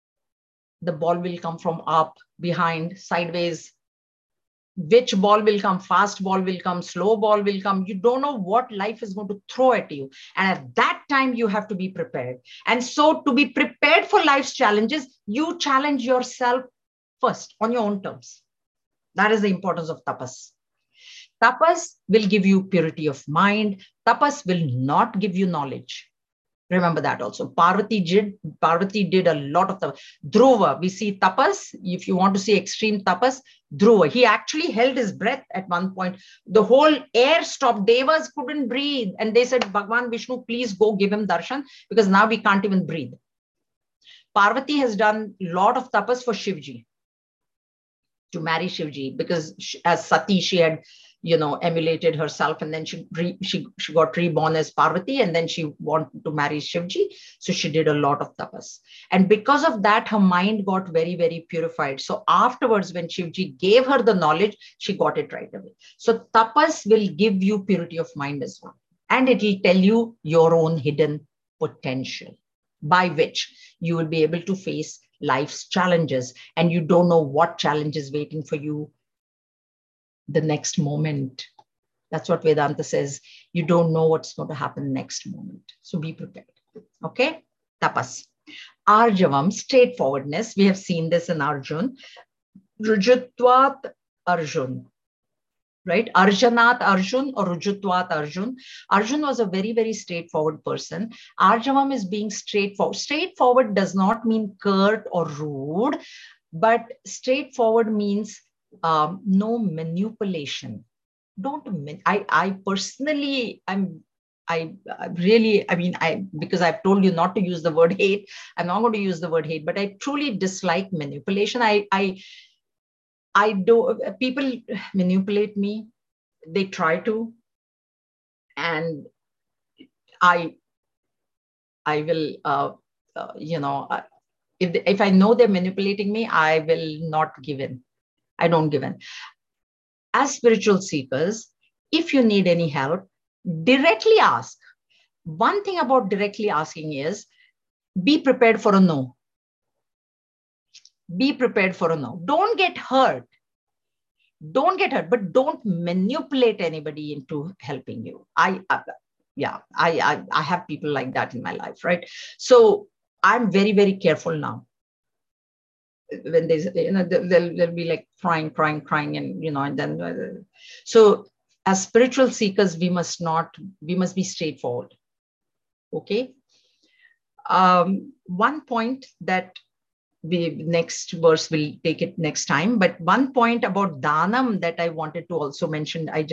the ball will come from up, behind, sideways. Which ball will come? Fast ball will come, slow ball will come. You don't know what life is going to throw at you. And at that time, you have to be prepared. And so to be prepared for life's challenges, you challenge yourself first on your own terms. That is the importance of tapas. Tapas will give you purity of mind. Tapas will not give you knowledge. Remember that also. Parvati did a lot of tapas. Dhruva, we see tapas. If you want to see extreme tapas, Dhruva, he actually held his breath at one point. The whole air stopped. Devas couldn't breathe. And they said, Bhagwan Vishnu, please go give him darshan because now we can't even breathe. Parvati has done a lot of tapas for Shivji, to marry Shivji, because as Sati, she had, emulated herself, and then she got reborn as Parvati, and then she wanted to marry Shivji. So she did a lot of tapas. And because of that, her mind got very, very purified. So afterwards, when Shivji gave her the knowledge, she got it right away. So tapas will give you purity of mind as well. And it will tell you your own hidden potential, by which you will be able to face life's challenges, and you don't know what challenge is waiting for you the next moment. That's what Vedanta says. You don't know what's going to happen next moment. So be prepared. Okay? Tapas. Arjavam, straightforwardness. We have seen this in Arjun. Rujutvat Arjun. Right? Arjanat Arjun or Rujutvat Arjun. Arjun was a very, very straightforward person. Arjavam is being straightforward. Straightforward does not mean curt or rude, but straightforward means no manipulation. I personally, because I've told you not to use the word hate, I'm not going to use the word hate, but I truly dislike manipulation. I do, people manipulate me. They try to, and I will, If I know they're manipulating me, I will not give in. I don't give in. As spiritual seekers, if you need any help, directly ask. One thing about directly asking is be prepared for a no. Be prepared for a no. Don't get hurt. Don't get hurt, but don't manipulate anybody into helping you. I have people like that in my life, right? So I'm very, very careful now. When there's, they'll be like crying, and then, so as spiritual seekers, we must be straightforward. Okay. One point that next verse will take it next time, but one point about Danam that I wanted to also mention, I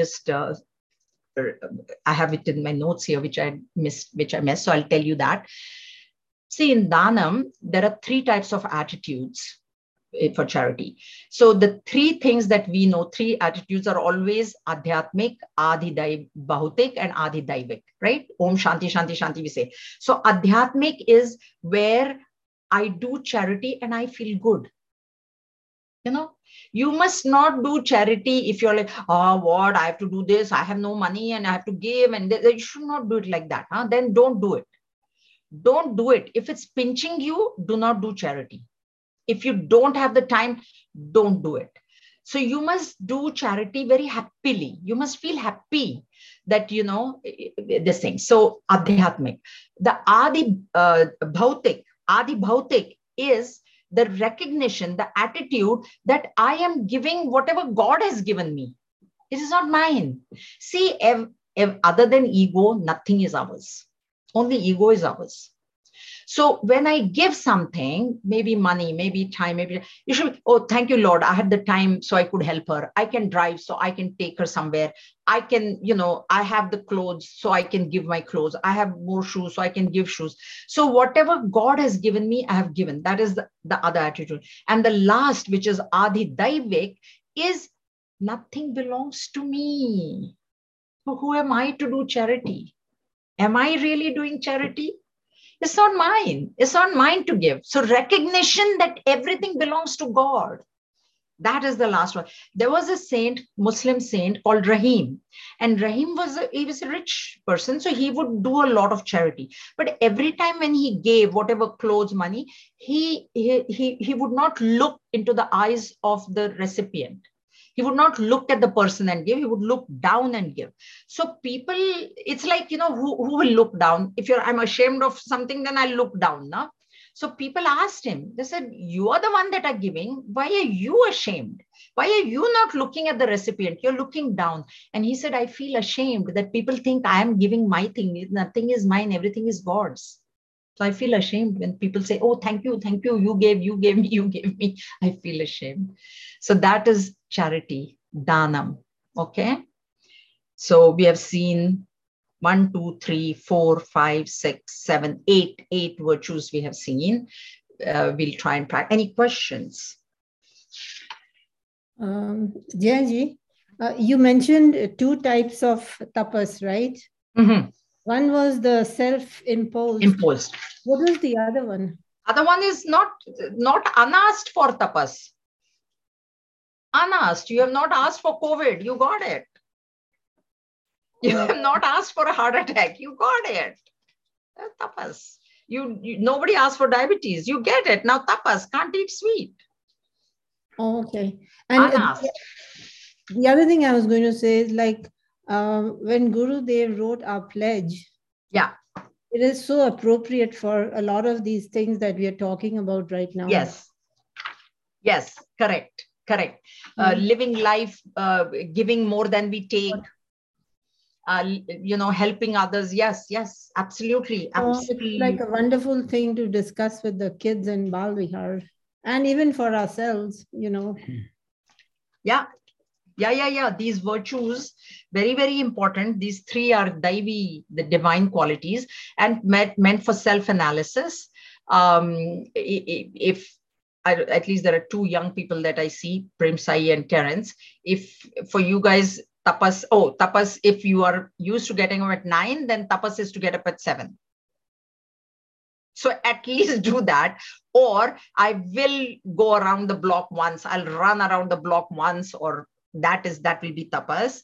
have it in my notes here, which I missed. So I'll tell you that. See, in Danam, there are 3 types of attitudes for charity. So the 3 things that we know, 3 attitudes are always Adhyatmik, Adi Bhautik, and Adi Daivik, right? Om Shanti, Shanti, Shanti, we say. So Adhyatmik is where I do charity and I feel good. You must not do charity if you're like, oh, what? I have to do this. I have no money and I have to give. And you should not do it like that. Then don't do it. Don't do it. If it's pinching you, do not do charity. If you don't have the time, don't do it. So you must do charity very happily. You must feel happy that, this thing. So Adhyatmik. The Adi Bhautik is the recognition, the attitude that I am giving whatever God has given me. It is not mine. See, if other than ego, nothing is ours. Only ego is ours. So when I give something, maybe money, maybe time, maybe you should, oh, thank you, Lord. I had the time so I could help her. I can drive so I can take her somewhere. I can, I have the clothes so I can give my clothes. I have more shoes so I can give shoes. So whatever God has given me, I have given. That is the other attitude. And the last, which is Adi Daivik, is nothing belongs to me. So who am I to do charity? Am I really doing charity? It's not mine. It's not mine to give. So recognition that everything belongs to God. That is the last one. There was a saint, Muslim saint called Rahim. And Rahim was a rich person. So he would do a lot of charity. But every time when he gave whatever clothes, money, he would not look into the eyes of the recipient. He would not look at the person and give. He would look down and give. So people, it's like, who will look down? If I'm ashamed of something, then I'll look down. No? So people asked him, they said, you are the one that are giving. Why are you ashamed? Why are you not looking at the recipient? You're looking down. And he said, I feel ashamed that people think I am giving my thing. Nothing is mine. Everything is God's. So I feel ashamed when people say, oh, thank you. You gave me, you gave me. I feel ashamed. So that is charity, Danam. Okay. So we have seen 1, 2, 3, 4, 5, 6, 7, 8 virtues we have seen. We'll try and practice. Any questions? Jayanji, you mentioned 2 types of tapas, right? Mm-hmm. One was the self-imposed. Imposed. What was the other one? Other one is not unasked for tapas. Unasked. You have not asked for COVID. You got it. You have not asked for a heart attack. You got it. Tapas. Nobody asked for diabetes. You get it. Now tapas. Can't eat sweet. Oh, okay. And the other thing I was going to say is like when Gurudev wrote our pledge. Yeah. It is so appropriate for a lot of these things that we are talking about right now. Yes. Correct. Living life, giving more than we take. Helping others. Yes, absolutely. It's like a wonderful thing to discuss with the kids in Bal Vihar and even for ourselves, Yeah. These virtues, very, very important. These 3 are Daivi, the divine qualities, and meant for self-analysis. If at least there are 2 young people that I see, Prem Sai and Terence. If for you guys, tapas, if you are used to getting up at 9, then tapas is to get up at 7. So at least do that. Or I will go around the block once. I'll run around the block once, or that will be tapas.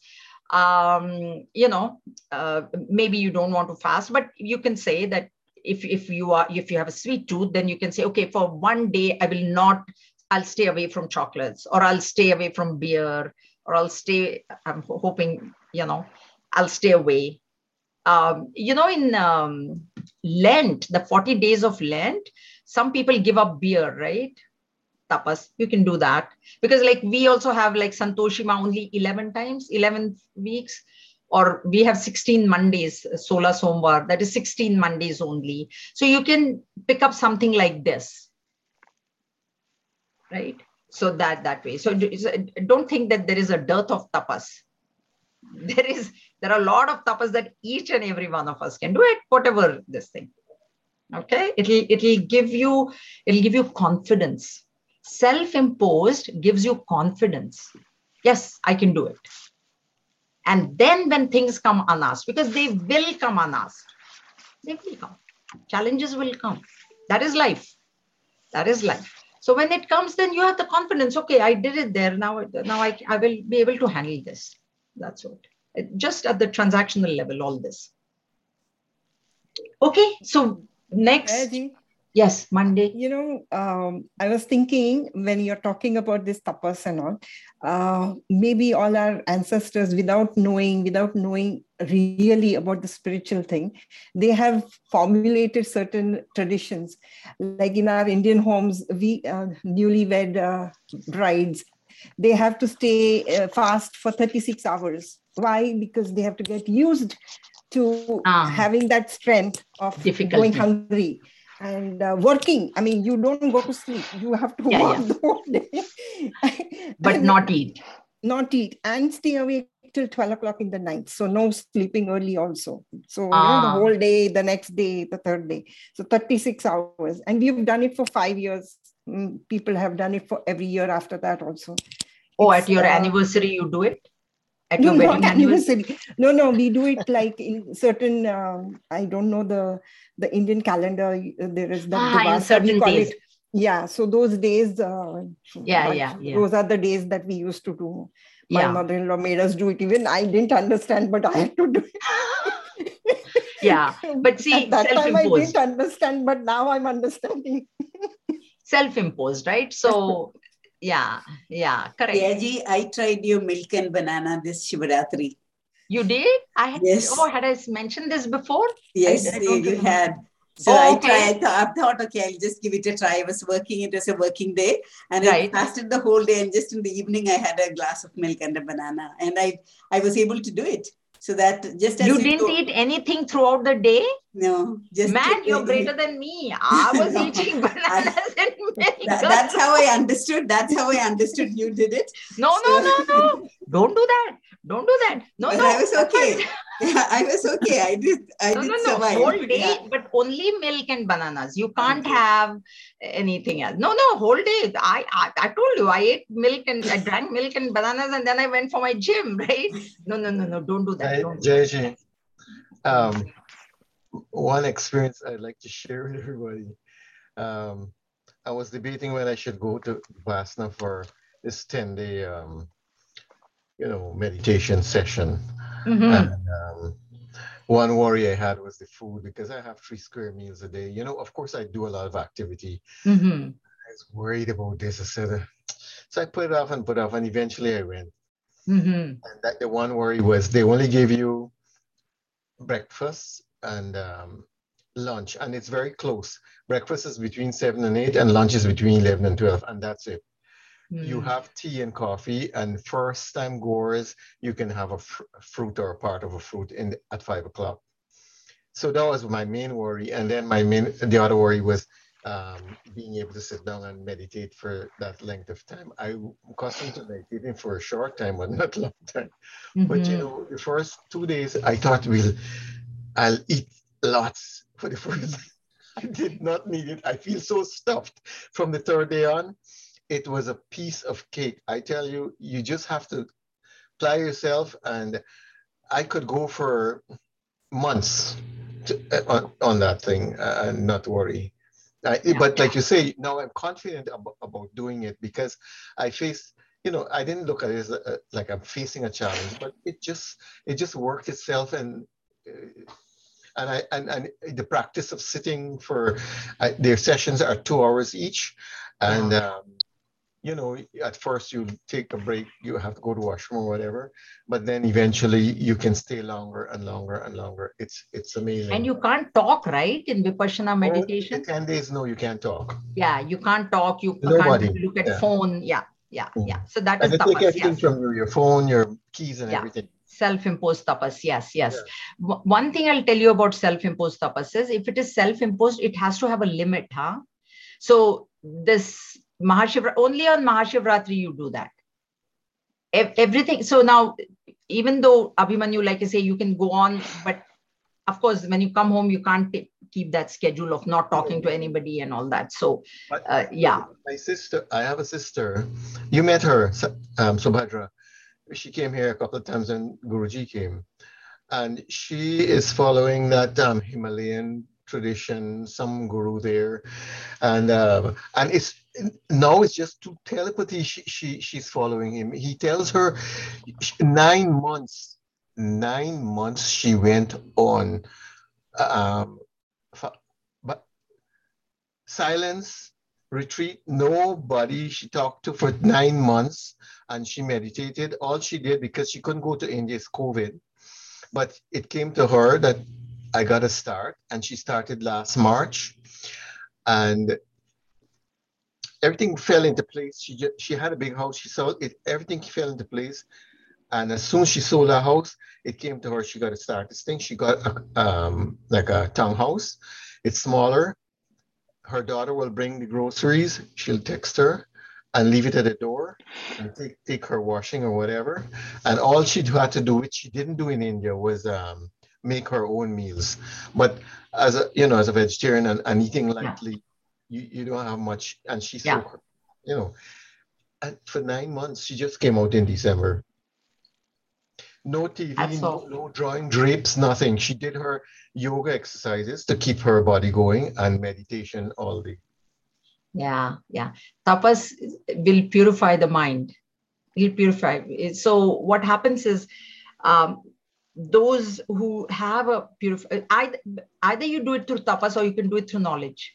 Maybe you don't want to fast, but you can say that if you have a sweet tooth, then you can say, okay, for one day I'll stay away from chocolates, or I'll stay away from beer, or I'm hoping, I'll stay away. In Lent, the 40 days of Lent, some people give up beer, right? Tapas, you can do that. Because like we also have like Santoshima only 11 times, 11 weeks, or we have 16 Mondays, Sola Somvar, that is 16 Mondays only. So you can pick up something like this, right? So that way. So don't think that there is a dearth of tapas. There are a lot of tapas that each and every one of us can do it, whatever this thing. Okay, it'll give you confidence. Self-imposed gives you confidence. Yes, I can do it. And then when things come unasked, because they will come unasked, they will come. Challenges will come. That is life. That is life. So when it comes, then you have the confidence. Okay, I did it there. Now I will be able to handle this. That's what. Just at the transactional level, all this. Okay, so next. Yes, Monday. I was thinking when you're talking about this tapas and all, maybe all our ancestors, without knowing really about the spiritual thing, they have formulated certain traditions. Like in our Indian homes, we newlywed brides, they have to stay fast for 36 hours. Why? Because they have to get used to having that strength of going hungry and working. I mean, you don't go to sleep. You have to work the whole day. But not eat. Not eat and stay awake till 12 o'clock in the night. So no sleeping early also. So, the whole day, the next day, the third day. So 36 hours. And we've done it for 5 years. People have done it for every year after that also. At your anniversary, you do it? At no, your wedding not anniversary. No, we do it like in certain, I don't know the Indian calendar. There is the Divasa, we call it. Yeah, so those days, those are the days that we used to do. My mother-in-law made us do it. Even I didn't understand, but I had to do it. Yeah, but see, at that time I didn't understand, but now I'm understanding. Self-imposed, right? So, yeah, correct. Yaji, I tried your milk and banana this Shivaratri. You did? Yes. Had I mentioned this before? Yes, you had. So I thought, okay, I'll just give it a try. I was working, it was a working day, and I fasted the whole day, and just in the evening I had a glass of milk and a banana, and I was able to do it. So that just as you didn't eat anything throughout the day? No, just man, you're greater than me. I was eating bananas and milk. That's how I understood. That's how I understood you did it. No. Don't do that. Don't do that. No. I was okay. I was okay. I did survive. Whole day, but only milk and bananas. You can't have anything else. No, whole day. I told you, I ate milk and I drank milk and bananas, and then I went for my gym, right? No. Don't do that. JJ, one experience I'd like to share with everybody. I was debating when I should go to Vipassana for this 10-day, meditation session. And one worry I had was the food, because I have 3 square meals a day. Of course, I do a lot of activity. I was worried about this. I said, so I put it off, and eventually I went. And that the one worry was they only give you breakfast and lunch, and it's very close. Breakfast is between 7 and 8, and lunch is between 11 and 12, and that's it. You have tea and coffee, and first time goers, you can have a fruit or a part of a fruit at 5 o'clock. So that was my main worry. And then the other worry was being able to sit down and meditate for that length of time. I'm accustomed to meditating for a short time, but not a long time. But the first 2 days, I thought, I'll eat lots for the first. I did not need it. I feel so stuffed. From the 3rd day on, it was a piece of cake. I tell you, you just have to apply yourself. And I could go for months on that thing and not worry. But like you say, now I'm confident about doing it because I faced, I didn't look at it as like I'm facing a challenge, but it just worked itself. And the practice of sitting for their sessions are 2 hours each. And, at first you take a break, you have to go to washroom or whatever, but then eventually you can stay longer and longer and longer. It's amazing. And you can't talk, right? In Vipassana meditation. 10 days, no, you can't talk. Yeah, you can't talk. You Nobody. can't look at phone. Yeah. So that is tapas. Take everything from your phone, your keys and everything. Self-imposed tapas. Yes. Yeah. One thing I'll tell you about self-imposed tapas is if it is self-imposed, it has to have a limit. So this only on Mahashivratri you do that. Everything. So now, even though Abhimanyu, like I say, you can go on, but of course, when you come home, you can't keep that schedule of not talking to anybody and all that. So, My sister, I have a sister. You met her, Subhadra. She came here a couple of times when Guruji came. And she is following that Himalayan tradition, some guru there. And it's just through telepathy she's following him. He tells her 9 months. 9 months she went on but silence retreat, nobody she talked to for 9 months, and she meditated. All she did, because she couldn't go to India, is COVID, but it came to her that I gotta start, and she started last March, and everything fell into place. She had a big house, she sold it, everything fell into place. And as soon as she sold her house, it came to her, she got to start this thing. She got like a townhouse. It's smaller. Her daughter will bring the groceries. She'll text her and leave it at the door and take her washing or whatever. And all she had to do, which she didn't do in India, was make her own meals. But as a vegetarian and eating lightly, you don't have much. And she's so, and for 9 months, she just came out in December. No TV, no drawing drapes, nothing. She did her yoga exercises to keep her body going and meditation all day. Yeah. Tapas will purify the mind. It'll purify. So what happens is those who have a either you do it through tapas or you can do it through knowledge.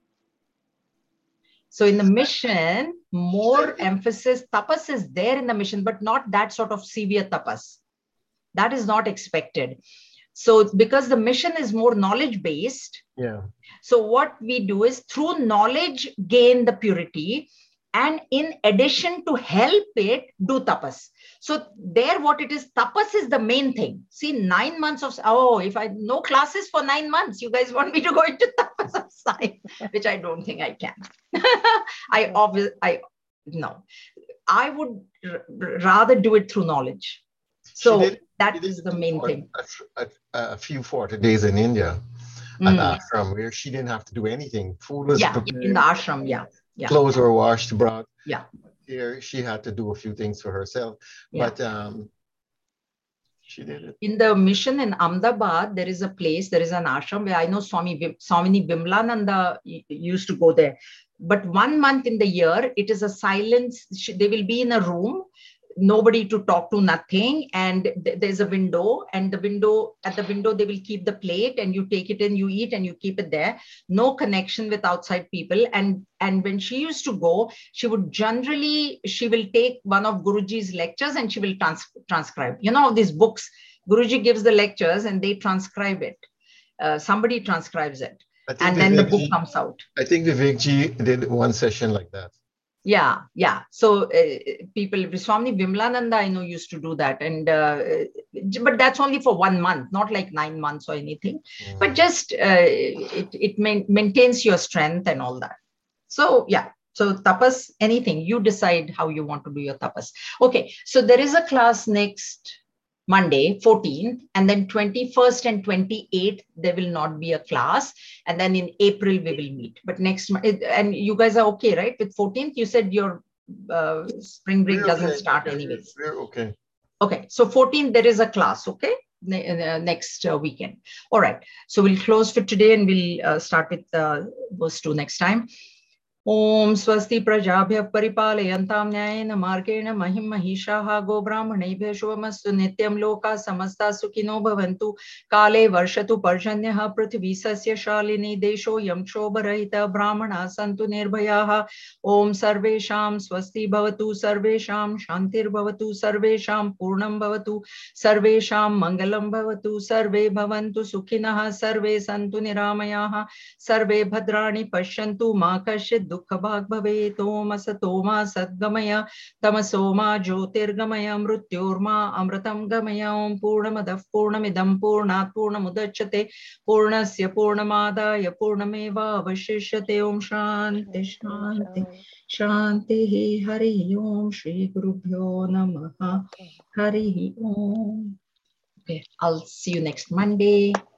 So in the mission, more emphasis, tapas is there in the mission, but not that sort of severe tapas. That is not expected. So because the mission is more knowledge-based, so what we do is through knowledge, gain the purity, and in addition to help it, do tapas. So there what it is, tapas is the main thing. See, 9 months of, if I no classes for 9 months, you guys want me to go into tapas of science, which I don't think I can. No. I would rather do it through knowledge. So that is the main thing. A few 40 days in India at ashram, where she didn't have to do anything. Food was prepared. In the ashram, Clothes were washed, brought. Here she had to do a few things for herself, but she did it. In the mission in Ahmedabad, there is an ashram where I know Swamini Bimlananda used to go there. But 1 month in the year, it is a silence. They will be in a room, nobody to talk to, nothing, and there's a window, and at the window they will keep the plate, and you take it in, you eat, and you keep it there. No connection with outside people. And when she used to go, she will take one of Guruji's lectures and she will transcribe. These books, Guruji gives the lectures and they transcribe it. Somebody transcribes it, and then the book comes out. I think Vivekji did one session like that. Yeah. So people, Swami Vimlananda, I know, used to do that, and but that's only for 1 month, not like 9 months or anything. But just it maintains your strength and all that. So so tapas, anything you decide how you want to do your tapas. Okay, so there is a class next Monday, 14th, and then 21st and 28th, there will not be a class. And then in April, we will meet. But next month, and you guys are okay, right? With 14th, you said your spring break doesn't start anyways. We're okay. Okay, so 14th, there is a class, okay? next weekend. All right. So we'll close for today and we'll start with verse 2 next time. Om swasti prajabhya paripalayantam nyayena margena mahim mahishaha go brahmanebhyo shubhamastu nityam loka samasta sukhino bhavantu kale varshatu parjanyaha prithvi sasya shalini desho yam shobharahita brahmana santu nirbhayaha. Om sarvesham swasti bhavatu sarvesham shantir bhavatu sarvesham purnam bhavatu sarvesham mangalam bhavatu sarve bhavantu sukhinah sarve santu niramayaha sarve bhadrani pashyantu ma kashid दुख भाग भवेत्। ओम असतो मा सद्गमय तमसो मा ज्योतिर्गमय मृत्योर्मा अमृतं गमय। ओम पूर्णमदः पूर्णमिदं पूर्णात् पूर्णमुदच्यते पूर्णस्य पूर्णमादाय पूर्णमेवावशिष्यते। ओम शांति शांति शांति। हरि ओम श्री गुरुभ्यो नमः। हरि ओम। Okay, I'll see you next Monday.